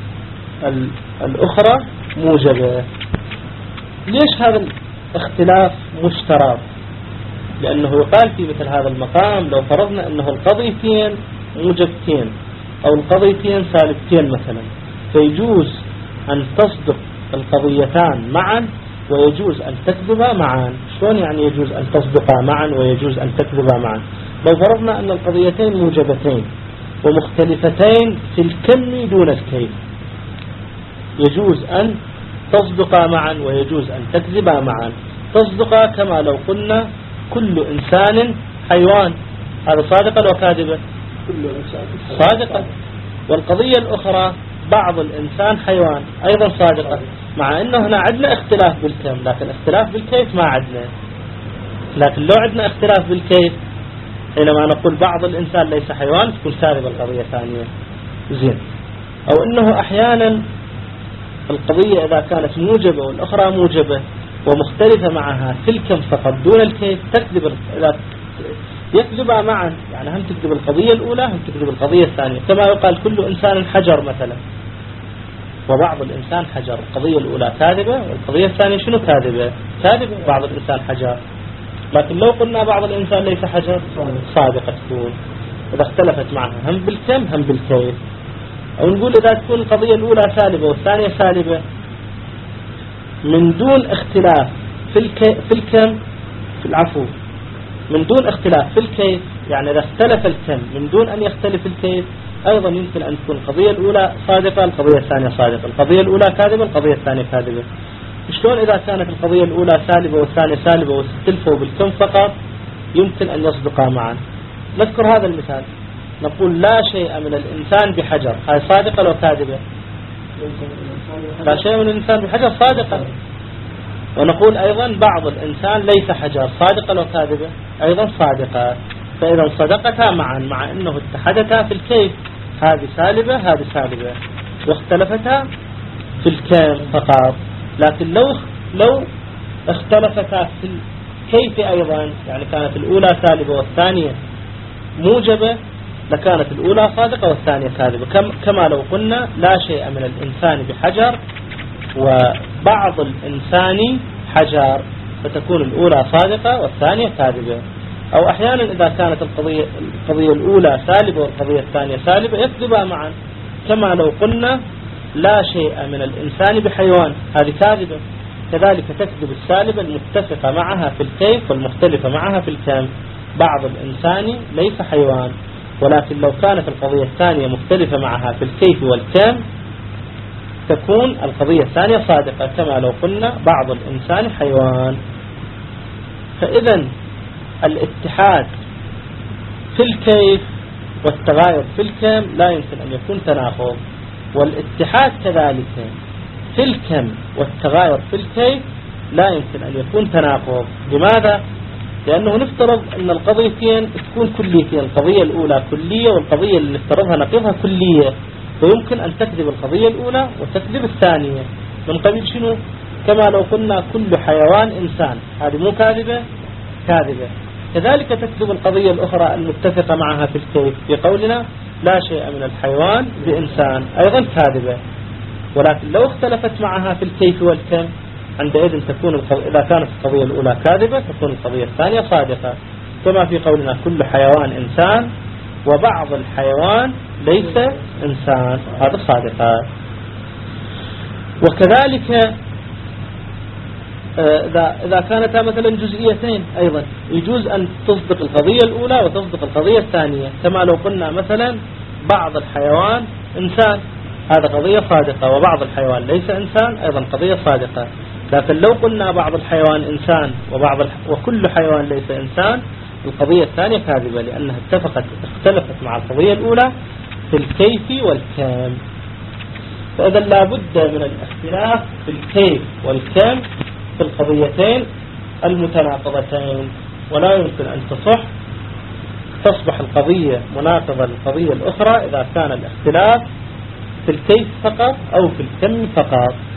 الأخرى موجبة. ليش هذا الاختلاف مشترك؟ لأنه يقال في مثل هذا المقام لو فرضنا أنه القضيتين موجبتين أو القضيتين سالبتين مثلا، فيجوز أن تصدق القضيتان معا ويجوز أن تكذبا معا. شلون يعني يجوز أن تصدقا معا ويجوز أن تكذبا معا؟ لو فرضنا أن القضيتين موجبتين ومختلفتين في الكم دون الكيف، يجوز أن تصدقا معا ويجوز أن تكذبا معا. تصدقا كما لو قلنا كل إنسان حيوان، هذا صادقا وكاذبا؟ كل إنسان صادقا. والقضية الأخرى بعض الإنسان حيوان أيضا صادقة، مع أنه هنا عندنا اختلاف بالكم، لكن اختلاف بالكيف ما عندنا. لكن لو عندنا اختلاف بالكيف حينما نقول بعض الإنسان ليس حيوان تكون كاذبة القضية الثانية. زين. أو أنه أحيانا القضية إذا كانت موجبة والأخرى موجبة ومختلفة معها في الكم فقط دون الكيف تكذب، يكذبها معا، يعني هم تكذب القضية الأولى هم تكذب القضية الثانية. كما يقال كل إنسان حجر مثلا، وبعض الإنسان حجر، القضية الأولى كاذبة والقضية الثانية شنو كاذبة؟ كاذبة بعض الإنسان حجر. لكن لو قلنا بعض الإنسان ليس حجر صادقة تكون إذا اختلفت معها هم بالكم هم بالكيف. أو نقول إذا تكون القضية الأولى سالبة والثانية سالبة من دون اختلاف في الكي في الكم في العفو من دون اختلاف في الكيف، يعني إذا اختلف الكم من دون أن يختلف الكيف أيضا يمكن أن تكون القضية الأولى صادقة القضية الثانية صادقة، القضية الأولى كاذبة القضية الثانية كاذبة. شلون إذا كانت القضية الأولى سالبة والثانية سالبة واختلفوا بالكم فقط يمكن أن يصدقا معا؟ نذكر هذا المثال، نقول لا شيء من الإنسان بحجر، هاي صادقة لو كاذبة؟ لا شيء من الإنسان بحجر صادقة. ونقول أيضا بعض الإنسان ليس حجر، صادقة لو كاذبة؟ أيضا صادقة. فإذا صدقتا معا مع أنه اتحدتا في الكيف، هذه سالبة هذه سالبة، واختلفتا في الكم فقط. لكن لو لو اختلفتا في الكيف أيضا، يعني كانت الأولى سالبة والثانية موجبة، لكانت الأولى صادقة والثانية كاذبة. كما لو قلنا لا شيء من الإنسان بحجر وبعض الإنسان حجر، فتكون الأولى صادقة والثانية كاذبة. أو أحيانا إذا كانت القضية, القضية الأولى سالبة والقضية الثانية سالبة يكذبها معا، كما لو قلنا لا شيء من الإنسان بحيوان، هذه كاذبة. كذلك تكذب السالبة المتفقة معها في الكيف والمختلفة معها في الكم. بعض الإنسان ليس حيوان، ولكن لو كانت القضية الثانية مختلفة معها في الكيف والكم تكون القضية الثانية صادقة، كما لو قلنا بعض الإنسان حيوان. فإذا الاتحاد في الكيف والتغاير في الكم لا يمكن أن يكون تناقض، والاتحاد كذلك في الكم والتغاير في الكيف لا يمكن أن يكون تناقض. لماذا؟ لأنه نفترض أن القضيتين تكون كليتين، القضية الأولى كلية والقضية اللي نفترضها نقيضها كلية، ويمكن أن تكذب القضية الأولى وتكذب الثانية. من قبيل شنو؟ كما لو قلنا كل حيوان إنسان، هذه مو كاذبة؟ كاذبة. كذلك تكذب القضية الأخرى المتفقة معها في الكيف في قولنا لا شيء من الحيوان بإنسان، أيضا كاذبة. ولكن لو اختلفت معها في الكيف والكم عندئذ تكون القضية، إذا كانت القضية الأولى كاذبة تكون القضية الثانية صادقة، كما في قولنا كل حيوان إنسان وبعض الحيوان ليس إنسان، هذا صادقة. وكذلك إذا إذا كانتا مثلا جزئيتين أيضا يجوز أن تصدق القضية الأولى وتصدق القضية الثانية، كما لو قلنا مثلا بعض الحيوان إنسان، هذا قضية صادقة، وبعض الحيوان ليس إنسان أيضا قضية صادقة. لكن لو قلنا بعض الحيوان إنسان وبعض الح... وكل حيوان ليس إنسان، القضية الثانية كاذبة، لأنها اتفقت اختلفت مع القضية الأولى في الكيف والكم. فإذا لا بد من الاختلاف في الكيف والكم في القضيتين المتناقضتين، ولا يمكن أن تصح تصبح القضية مناقضة للقضية الأخرى إذا كان الاختلاف في الكيف فقط أو في الكم فقط.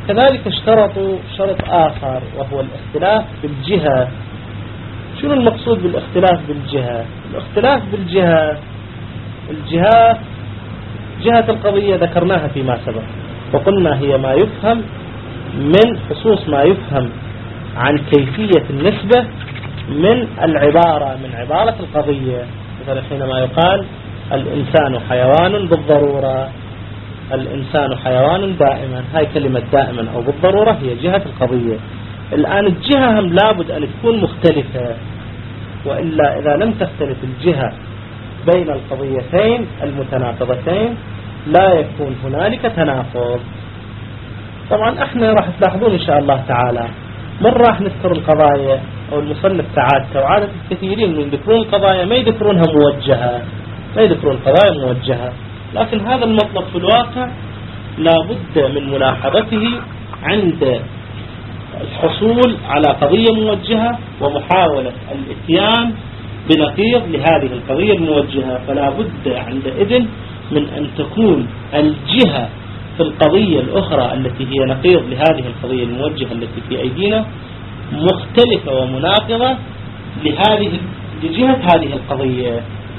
كذلك اشترطوا شرط آخر وهو الاختلاف بالجهة. شنو المقصود بالاختلاف بالجهة؟ الاختلاف بالجهة، الجهات، جهة القضية ذكرناها فيما سبق وقلنا هي ما يفهم من خصوص ما يفهم عن كيفية النسبة من العبارة، من عبارة القضية. مثلا حينما يقال الإنسان حيوان بالضرورة، الإنسان حيوان دائما، هاي كلمة دائما أو بالضرورة هي جهة القضية. الآن الجهة هم لابد أن تكون مختلفة، وإلا إذا لم تختلف الجهة بين القضيتين المتناقضتين لا يكون هنالك تناقض. طبعا احنا راح تلاحظون إن شاء الله تعالى مرة راح نذكر القضايا أو المصنف تعادة، وعادة كثيرين من يذكرون القضايا ما يذكرونها موجهة، ما يذكرون القضايا موجهة، لكن هذا المطلب في الواقع لا بد من ملاحظته عند الحصول على قضية موجهة ومحاولة الاتيان بنقيض لهذه القضية الموجهة. فلا بد عندئذ من أن تكون الجهة في القضية الأخرى التي هي نقيض لهذه القضية الموجهة التي في أيدينا مختلفة ومناقضة لهذه لجهة هذه القضية.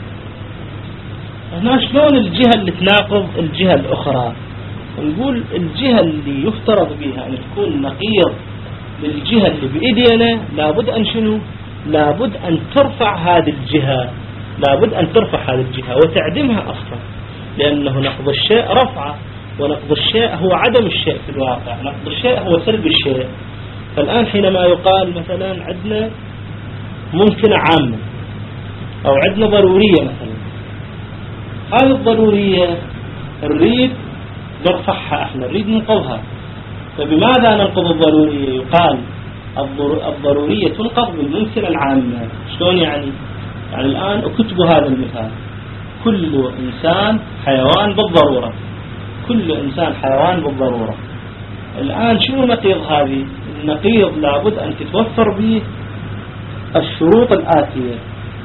هنا شلون الجهة اللي تناقض الجهة الأخرى؟ نقول الجهة اللي يفترض بها أن تكون نقيض للجهة اللي بإيدينا لابد أن شنو؟ لابد أن ترفع هذه الجهة، لابد أن ترفع هذه الجهة وتعدمها أصلا، لأنه نقض الشيء رفعه، ونقض الشيء هو عدم الشيء في الواقع، نقض الشيء هو سلب الشيء. فالآن حينما يقال مثلا عندنا ممكنة عامة أو عندنا ضرورية مثلا، هذه الضرورية نريد نرفعها، احنا نريد ننقضها، فبماذا ننقض الضرورية؟ يقال الضرورية تنقض بالممكنة العامة. شلون يعني؟ يعني الآن أكتب هذا المثال، كل إنسان حيوان بالضرورة، كل إنسان حيوان بالضرورة. الآن شنو نقيض هذه؟ النقيض لابد أن تتوفر به الشروط الآتية،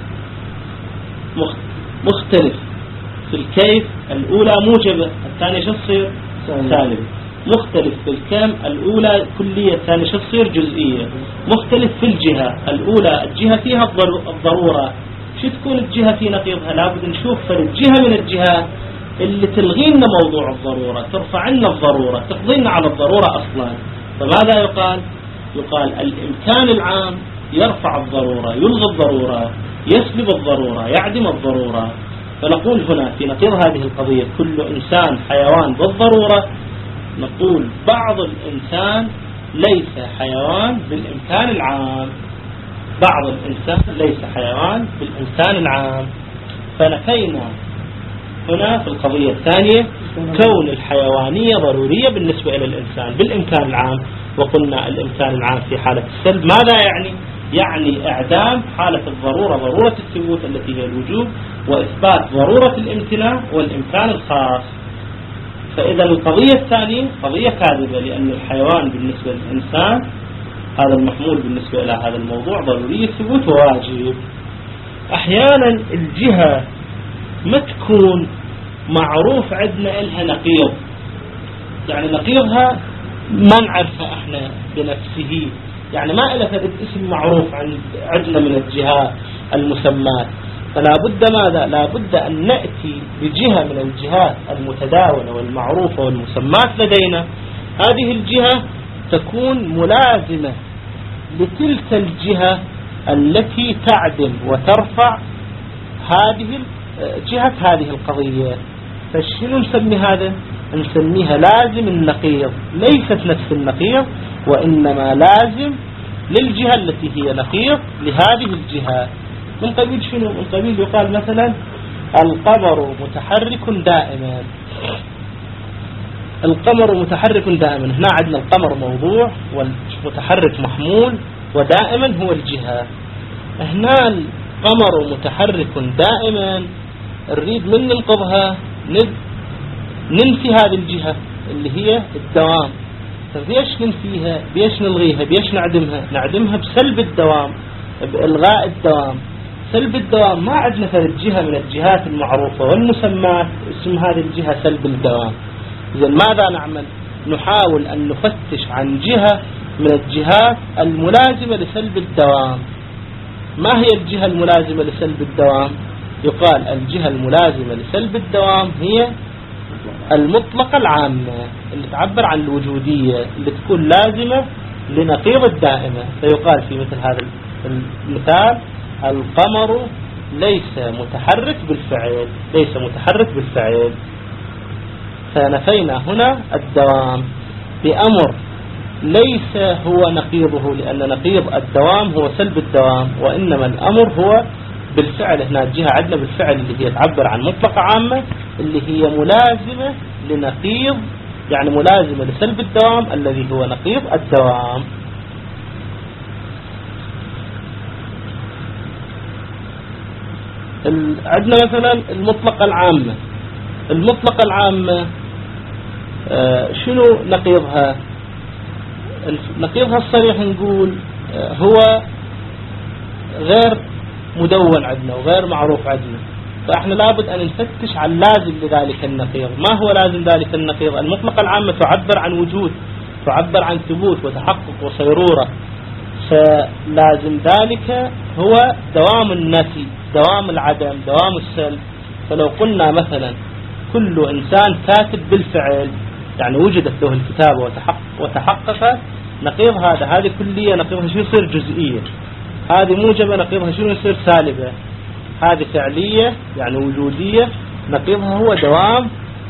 مختلف في الكيف، الأولى موجبة، الثانية شو تصير؟ سالبة. مختلف في الكم، الأولى كلية، الثانية شو تصير؟ جزئية. مختلف في الجهة، الأولى الجهة فيها الضرورة، شو تكون الجهة في نقيضها؟ لابد نشوف فالجهة من الجهات اللي تلغي لنا موضوع الضرورة، ترفع لنا الضرورة، تقضي لنا على الضرورة أصلا. فماذا يقال؟ يقال الإمكان العام يرفع الضرورة، يلغي الضرورة، يسلب الضرورة، يعدم الضرورة. فنقول هنا في نقيض هذه القضية كل إنسان حيوان بالضرورة، نقول بعض الإنسان ليس حيوان بالإمكان العام، بعض الإنسان ليس حيوان بالإمكان العام. فنفينا هنا في القضية الثانية كون الحيوانية ضرورية بالنسبة إلى الإنسان بالإمكان العام، وقلنا الإمكان العام في حالة السلب ماذا يعني؟ يعني إعدام حالة الضرورة، ضرورة الثبوت التي هي الوجوب، وإثبات ضرورة الامتناع والإمكان الخاص. فإذا القضية الثانية قضية كاذبة، لأن الحيوان بالنسبة للإنسان هذا المحمول بالنسبة إلى هذا الموضوع ضروري الثبوت وواجب. أحيانا الجهة ما تكون معروف عندنا إلها نقيض، يعني نقيضها ما نعرفها احنا بنفسه، يعني ما إلها فرد اسم معروف عندنا من الجهات المسمات. فلا بد ماذا؟ لا بد أن نأتي بجهة من الجهات المتداولة والمعروفة والمسمات لدينا، هذه الجهة تكون ملازمة لتلك الجهة التي تعدم وترفع هذه جهة هذه القضية. فشنو نسمي هذا؟ نسميها لازم النقيض، ليست نفس النقيض وإنما لازم للجهة التي هي نقيض لهذه الجهة. من قبيل شنو؟ من قبيل يقال مثلا القمر متحرك دائما، القمر متحرك دائما، هنا عندنا القمر موضوع والمتحرك محمول ودائما هو الجهة. هنا القمر متحرك دائما نريد من ننقضها ننفي هذه الجهة اللي هي الدوام. فبيش ننفيها؟ بيش نلغيها؟ بيش نعدمها؟ نعدمها بسلب الدوام، بإلغاء الدوام. سلب الدوام ما عندنا فرد جهة من الجهات المعروفة والمسمات اسم هذه الجهة سلب الدوام. إذن ماذا نعمل؟ نحاول أن نفتش عن جهة من الجهات الملازمة لسلب الدوام. ما هي الجهة الملازمة لسلب الدوام؟ يقال الجهة الملازمة لسلب الدوام هي المطلقة العامة اللي تعبر عن الوجودية اللي تكون لازمة لنقيض الدائمة. فيقال في مثل هذا المثال القمر ليس متحرك بالفعل، ليس متحرك بالفعل. فنفينا هنا الدوام بأمر ليس هو نقيضه، لأن نقيض الدوام هو سلب الدوام، وإنما الأمر هو بالفعل. هنا الجهة عندنا بالفعل اللي هي تعبر عن مطلقة عامة اللي هي ملازمة لنقيض، يعني ملازمة لسلب الدوام الذي هو نقيض الدوام. عندنا مثلا المطلقة العامة. المطلقة العامة آه شنو نقيضها؟ نقيضها الصريح نقول آه هو غير مدون عندنا وغير معروف عندنا. فإحنا لابد أن نفتش عن لازم لذلك النقيض. ما هو لازم ذلك النقيض؟ المطلقة العامة تعبر عن وجود، تعبر عن ثبوت وتحقق وصيرورة، فلازم ذلك هو دوام النفي، دوام العدم، دوام السلب. فلو قلنا مثلا كل إنسان كاتب بالفعل، يعني وجدت له الكتابة وتحقق وتحقق، نقيض هذا هذه كلية نقيضها شو يصير؟ جزئية. هذه موجبة نقيضها شو يصير؟ سالبة. هذه فعلية يعني وجودية، نقيضها هو دوام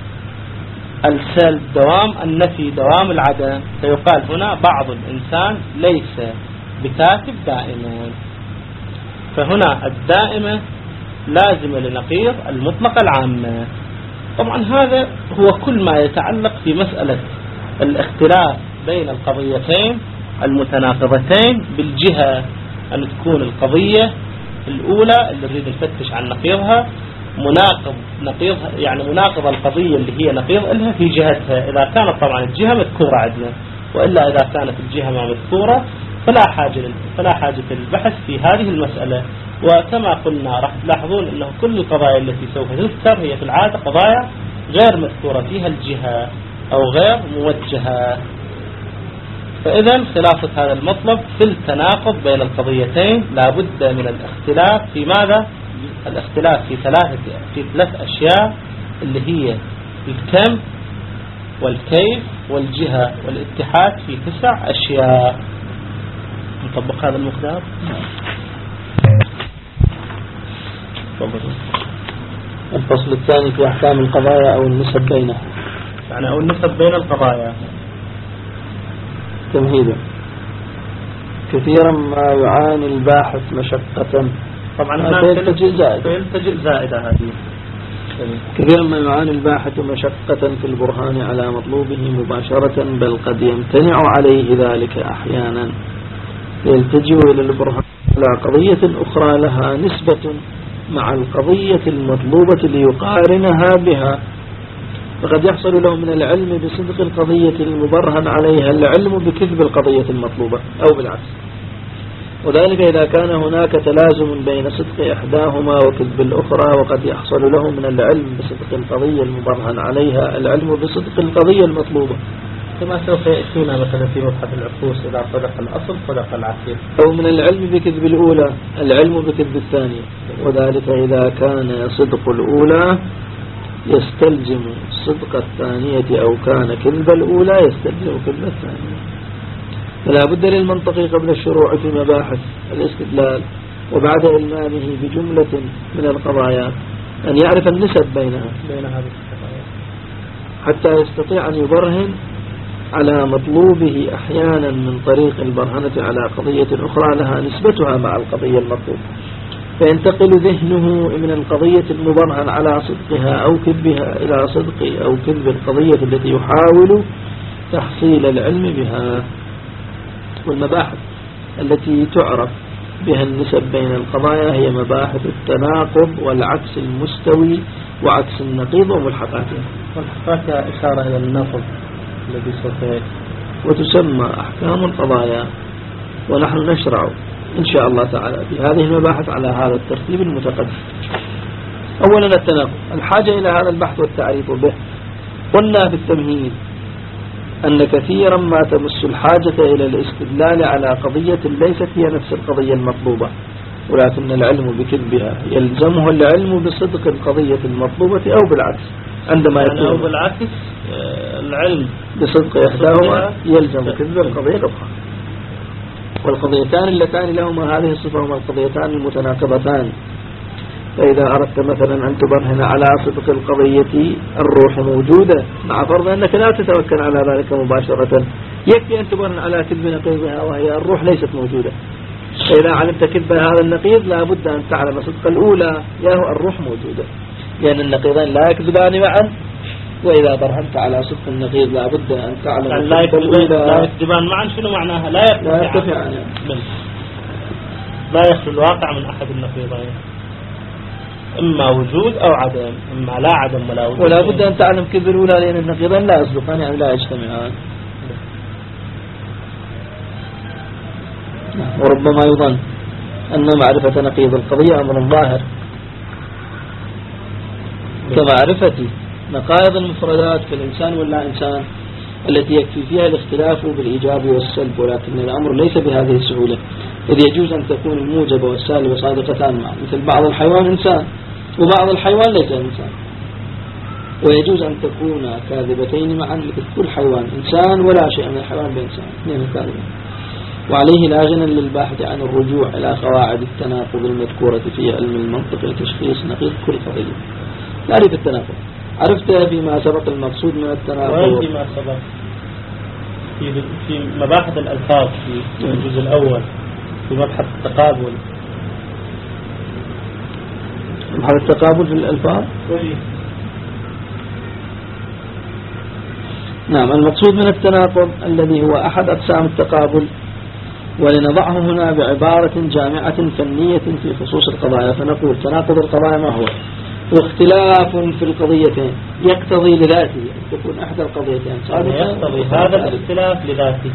السلب، دوام النفي، دوام العدم. فيقال هنا بعض الإنسان ليس بكاتب دائما. فهنا الدائمة لازمة لنقيض المطلقة العامة. طبعا هذا هو كل ما يتعلق في مسألة الاختلاف بين القضيتين المتناقضتين بالجهة، أن تكون القضية الأولى اللي نريد نفتش عن نقيضها مناقض نقيضها، يعني مناقض القضية اللي هي نقيض لها في جهتها، إذا كانت طبعا الجهة مذكورة عندنا، وإلا إذا كانت الجهة ما مذكورة فلا حاجة فلا حاجة للبحث في هذه المسألة. وكما قلنا راح تلاحظون أنه كل القضايا التي سوف تذكر هي في العادة قضايا غير مذكورة فيها الجهة أو غير موجهة. فإذا خلافة هذا المطلب في التناقض بين القضيتين لابد من الاختلاف في ماذا؟ الاختلاف في ثلاثة في ثلاث أشياء اللي هي الكم والكيف والجهة، والاتحاد في تسع أشياء. نطبق هذا المقدار. الفصل الثاني في أحكام القضايا أو النسب بينها، يعني أو النسب بين القضايا. تمهيدا: كثيرا ما يعاني الباحث مشقة. طبعا هنا فيلتجئ زائدة فيلتجئ زائدة هذه. كثيرا ما يعاني الباحث مشقة في البرهان على مطلوبه مباشرة، بل قد يمتنع عليه ذلك أحيانا، يلتجئ إلى البرهان على قضية أخرى لها نسبة مع القضية المطلوبة ليقارنها بها، فقد يحصل له من العلم بصدق القضية المبرهن عليها العلم بكذب القضية المطلوبة أو بالعكس. وذلك إذا كان هناك تلازم بين صدق إحداهما وكذب الأخرى، وقد يحصل له من العلم بصدق القضية المبرهن عليها العلم بصدق القضية المطلوبة، كما سوف يأتينا مثلا في مبحث العكوس إذا صدق الأصل صدق العكس، أو من العلم بكذب الأولى العلم بكذب الثانية. وذلك إذا كان صدق الأولى يستلزم صدق الثانية، أو كان كذب الأولى يستلزم كذب الثانية. فلا بد للمنطقي قبل الشروع في مباحث الاستدلال وبعد إلمامه بجملة من القضايا أن يعرف النسب بينها بين هذه القضايا حتى يستطيع أن يبرهن على مطلوبه أحيانا من طريق البرهنة على قضية أخرى لها نسبتها مع القضية المطلوبة، فينتقل ذهنه من القضية المبرهن على صدقها أو كذبها إلى صدق أو كذب القضية التي يحاول تحصيل العلم بها. والمباحث التي تعرف بها النسب بين القضايا هي مباحث التناقض والعكس المستوي وعكس النقيض وملحقاتها. والحقات إشارة إلى النقض الذي سوف يأتي، وتسمى أحكام القضايا. ونحن نشرع إن شاء الله تعالى في هذه المباحث على هذا الترتيب المتقدم. أولا التناقض، الحاجة إلى هذا البحث والتعريف به. قلنا في التمهيد أن كثيرا ما تمس الحاجة إلى الاستدلال على قضية ليست هي نفس القضية المطلوبة، ولكن العلم بكذبها يلزمه العلم بصدق القضية المطلوبة أو بالعكس. عندما يعني أو يكون بالعكس العلم بصدق إحداهما يلزم كذب القضية الأخرى. والقضيتان اللتان لهما هذه الصفة هما القضيتان المتناقضتان. فإذا أردت مثلا أن تبرهن على صدق القضية الروح موجودة، مع فرض أنك لا تتوكل على ذلك مباشرة، يكفي أن تبرهن على كذب نقيضها وهي الروح ليست موجودة. فإذا علمت كذب هذا النقيض لا بد أن تعلم صدق الأولى ياهو الروح موجودة، لأن النقيضين لا يكذبان معا. وإذا برهنت على صدق النقيض لا بد أن تعلم يعني لا يكذبان معا. شنو معناها؟ لا يرتفعان، لا يخلو الواقع من أحد النقيضين، إما وجود أو عدم، إما لا عدم ولا وجود. ولا بد أن تعلم كذب الأولى لأن النقيضين لا يصدقان، يعني لا يجتمعان. وربما يظن أن معرفة نقيض القضية أمر ظاهر كمعرفة نقائض المفردات كالإنسان واللا إنسان التي يكفي فيها الاختلاف بالإيجاب والسلب، ولكن الأمر ليس بهذه السهولة، إذ يجوز أن تكون الموجب والسالب صادقتان معا، مثل بعض الحيوان إنسان وبعض الحيوان ليس إنسان، ويجوز أن تكون كاذبتين معا، مثل كل حيوان إنسان ولا شيء من الحيوان بإنسان، اثنين كاذبين. وعليه لا جنى للباحث عن الرجوع إلى قواعد التناقض المذكورة في علم المنطق لتشخيص نقيض كل قضية. تعرف التناقض عرفت فيما سبق المقصود من التناقض، فيما سبق في في مباحث الألفاظ في الجزء الأول في مبحث التقابل. مبحث التقابل في الألفاظ. نعم، المقصود من التناقض الذي هو أحد أقسام التقابل، ولنضعه هنا بعبارة جامعة فنية في خصوص القضايا، فنقول تناقض القضايا ما هو؟ واختلاف في القضيتين يقتضي لذاته أن تكون إحدى القضيتين صادقة، يقتضي هذا الاختلاف لذاته،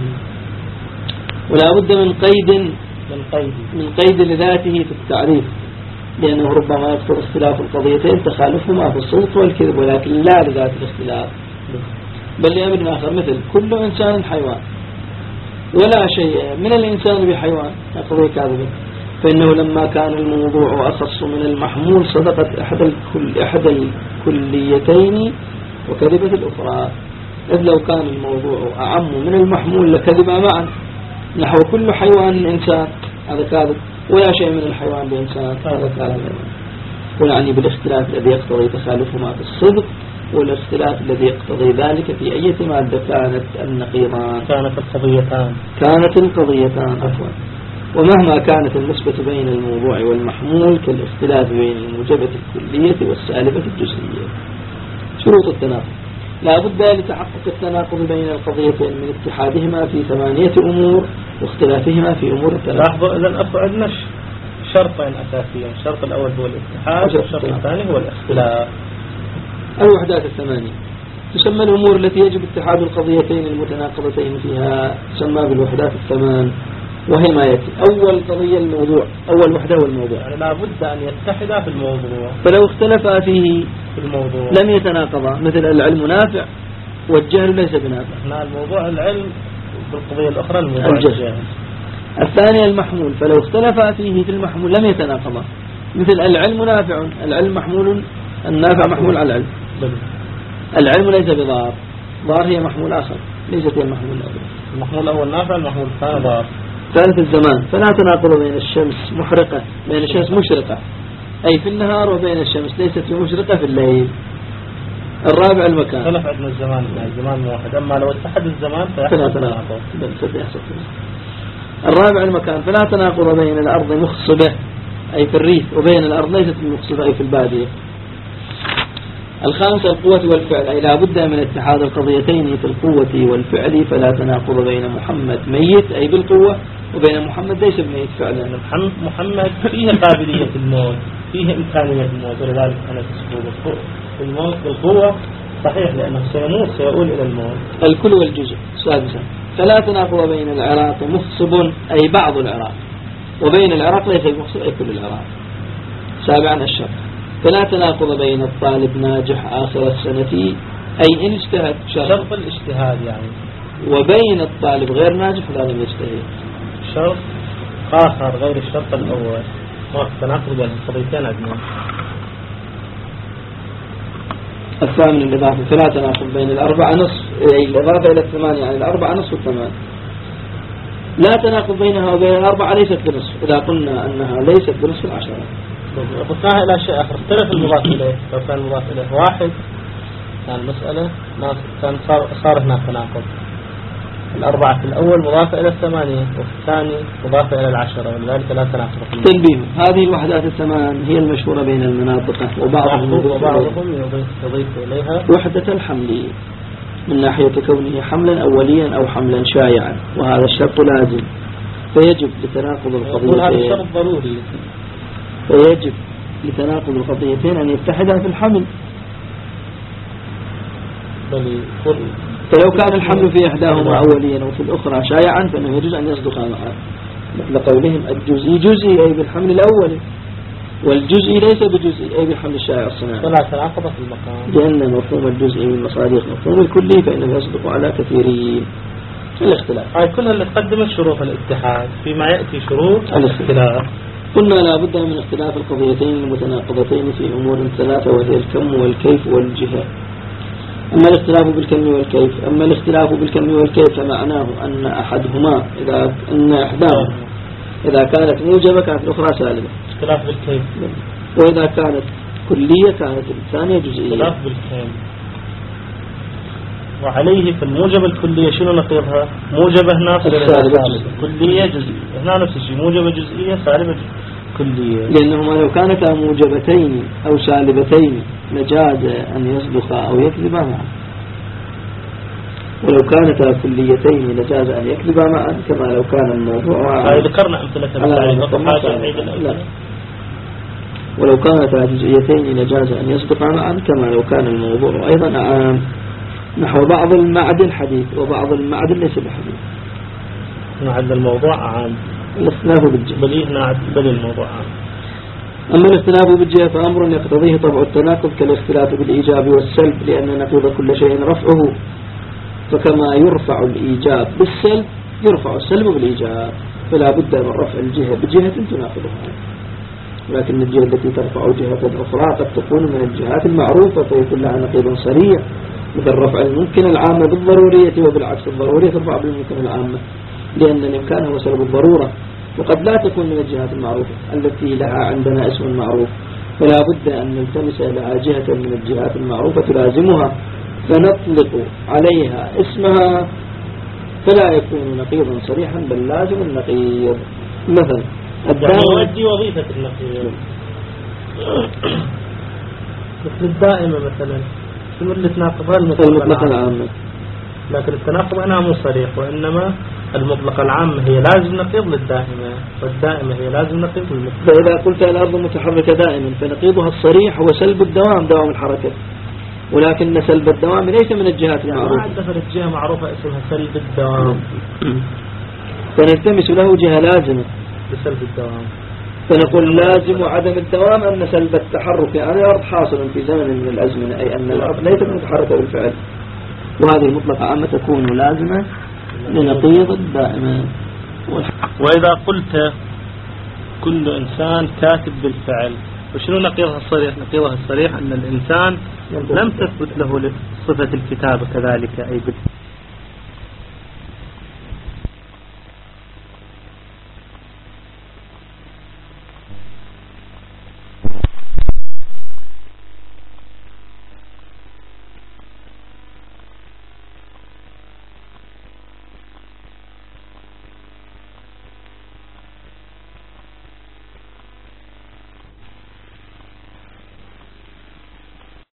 ولا بد من قيد من قيد من قيد لذاته في التعريف، لأنه ربما يقتضي اختلاف القضيتين تخالفهما في الصدق والكذب، ولكن لا لذات الاختلاف، بل لأمر آخر، مثل كل إنسان حيوان ولا شيء من الإنسان بحيوان يقضي كاذبا، فإنه لما كان الموضوع أخص من المحمول صدقت إحدى الكل إحدى الكليتين وكذبت الأخرى، إذ لو كان الموضوع أعم من المحمول لكذب معا، نحو كل حيوان إنسان هذا كاذب، ولا شيء من الحيوان بإنسان هذا كاذب. ونعني بالاختلاف الذي يقتضي تخالفهما في الصدق، والاختلاف الذي يقتضي ذلك في أي مادة كانت النقيضان كانت القضيتان كانت القضيتان عفوا. ومهما كانت النسبة بين الموضوع والمحمول كالاختلاف بين الموجبة الكلية والسالبة الجزئية. شروط التناقض: لا بد لتحقق التناقض بين القضيتين من اتحادهما في ثمانية أمور واختلافهما في أمور ثلاثة. لاحظوا إذن أصبح عندنا شرطين أساسيين، الشرط الأول هو الاتحاد والشرط الثاني هو الاختلاف. الوحدات الثمانية تسمى الأمور التي يجب اتحاد القضيتين المتناقضتين فيها، تسمى بالوحدات الثمان، وهي ما يأتي: أول قضية الموضوع، أول وحدة هو الموضوع، يعني لا بد أن يتحدا في الموضوع، فلو اختلفا فيه في الموضوع لم يتناقضا، مثل العلم نافع والجهل ليس بنافع. احنا الموضوع العلم، بالقضية الأخرى الموضوع الجهل. الثانية المحمول، فلو اختلفا فيه في المحمول لم يتناقضا، مثل العلم نافع، العلم محمول، النافع محمول على العلم. العلم ليس بضار، ضار هي محمول آخر ليست هي المحمول الأول. المحمول الأول نافع، المحمول الثاني ضار. ثالث الزمان، فلا تناقض بين الشمس محرقة بين الشمس مشرقة أي في النهار، وبين الشمس ليست مشرقة في الليل. الرابع المكان، اختلف عندنا الزمان، الزمان موحد، أما لو اتحد الزمان فلا تناقض. الرابع المكان، فلا تناقض بين الأرض مخصبة أي في الريف، وبين الأرض ليست مخصبة أي في البادية. الخامس القوة والفعل، أي لا بد من اتحاد القضيتين في القوة والفعل، فلا تناقض بين محمد ميت أي بالقوة وبين محمد ليس بميت فعلا. محمد فيه قابلية الموت، فيه إمكانية الموت، ولذلك أنا تسبب الموت بالقوة صحيح لأنه سيموت سيؤول إلى الموت. الكل والجزء. سادسا فلا تناقض بين العراق مخصب أي بعض العراق، وبين العراق ليس مخصب أي كل العراق. سابعا الشرط، فلا تناقض بين الطالب ناجح آخر السنة أي إن اجتهد. شرط الاجتهاد يعني وبين الطالب غير ناجح لازم يجتهد. شرط آخر غير الشرط الأول ما تناقض بين القضيتين عندنا. الثامن الإضافة فلا تناقض بين الأربعة نصف الإضافة إلى الثمانية يعني الأربعة نصف الثمان لا تناقض بينها وبين الأربعة ليست بنصف إذا قلنا أنها ليست بنصف العشرة. أضفناها إلى شيء آخر اختلف المضاف إليه. لو كان المضاف إليه واحد كان المسألة كان صار صار هناك تناقض. الأربعة في الأول مضافة إلى الثمانية وفي الثاني مضافة إلى العشرة ولذلك لا تناقض. تنبيه هذه الوحدات الثمان هي المشهورة بين المناطق وبعضهم وبعضهم يضيف إليها وحدة الحمل من ناحية كونه حملا أوليا أو حملا شائعا وهذا الشرط لازم فيجب لتناقض القضيتين هذا الشرط ضروري فيجب لتناقض القضيتين أن يتحدا في الحمل. فلو كان الحمل في إحداهما أوليا وفي الأخرى شائعا فإنه يجوز أن يصدقا معا مثل قولهم الجزئي جزئي أي بالحمل الأولي والجزئي ليس بجزئي أي بالحمل الشائع الصناعي فلا تناقض في المقام لأن مفهوم الجزئي من مصادق مفهوم الكلي فإنه يصدق على كثيرين. الاختلاف هاي كلها اللي تقدمت شروط الاتحاد فيما يأتي شروط الاختلاف. قلنا لا بد من اختلاف القضيتين المتناقضتين في أمور ثلاثة وهي الكم والكيف والجهة. أما الاختلاف بالكم والكيف أما الاختلاف بالكم والكيف فمعناه أن أحدهما إذا أن إحداهما إذا كانت موجبة كانت الأخرى سالبة. اختلاف بالكيف. وإذا كانت كلية كانت الثانية جزئية. اختلاف بالكيف. وعليه في الموجبة الكلية شنو نقيضها؟ موجبة هنا سالبة كلية جزئية. هنا نفس الشيء موجبة جزئية سالبة كلية. لأنهما لو كانتا موجبتين أو سالبتين لجاز أن يصدقا أو يكذبا معا ولو كانتا كليتين لجاز أن يكذبا معا كما لو كان الموضوع ذكرنا أمثلة ولو كانتا جزئيتين لجاز أن يصدقا معا كما لو كان الموضوع أيضا عام نحو بعض المعدن حديث وبعض المعدن ليس بحديث. نعد الموضوع عام الاختلاف بالجهة بل بل الموضوع عام. أما الاختلاف بالجهة فأمر يقتضيه طبع التناقض كالاختلاف بالإيجاب والسلب لأن نقيض كل شيء رفعه فكما يرفع الإيجاب بالسلب يرفع السلب بالإيجاب فلا بد من رفع الجهة بجهة تناقضها ولكن الجهة التي ترفع جهة أخرى قد تكون من الجهات المعروفة فيكون لها نقيض صريح مثل رفع الممكن العامة بالضرورية وبالعكس الضرورية ترفع بالممكن العامة لأن الإمكان هو سبب الضرورة وقد لا تكون من الجهات المعروفة التي لها عندنا اسم معروف فلا بد أن نلتمس لها جهة من الجهات المعروفة تلازمها فنطلق عليها اسمها فلا يكون نقيضا صريحا بل لازم النقيض. مثلا يؤدي وظيفة النقيض مثل الدائمة مثلا شنو اللي تناقضها المطلق العامة لكن التناقض هنا مو صريح وإنما المطلق العامة هي لازم نقيض للدائمة والدائمة هي لازم نقيض للمطلق. فإذا قلت الأرض متحركة دائما فنقيضها الصريح هو سلب الدوام دوام الحركة ولكن سلب الدوام ليس من الجهات المعروفة. يعني ما عندنا جهة معروفة اسمها سلب الدوام فنلتمس له جهة لازمة بسلب الدوام فنقول لازم عدم الدوام أن سلب التحرك على الأرض حاصل في زمن من الأزمنة أي أن الأرض ليست متحركة بالفعل وهذه المطلقة عامة تكون لازمة لنقيض الدائمة. وإذا قلت كل إنسان كاتب بالفعل وشنو نقيضها الصريح؟ نقيضها الصريح أن الإنسان لم تثبت له صفة الكتابة كذلك أي بالفعل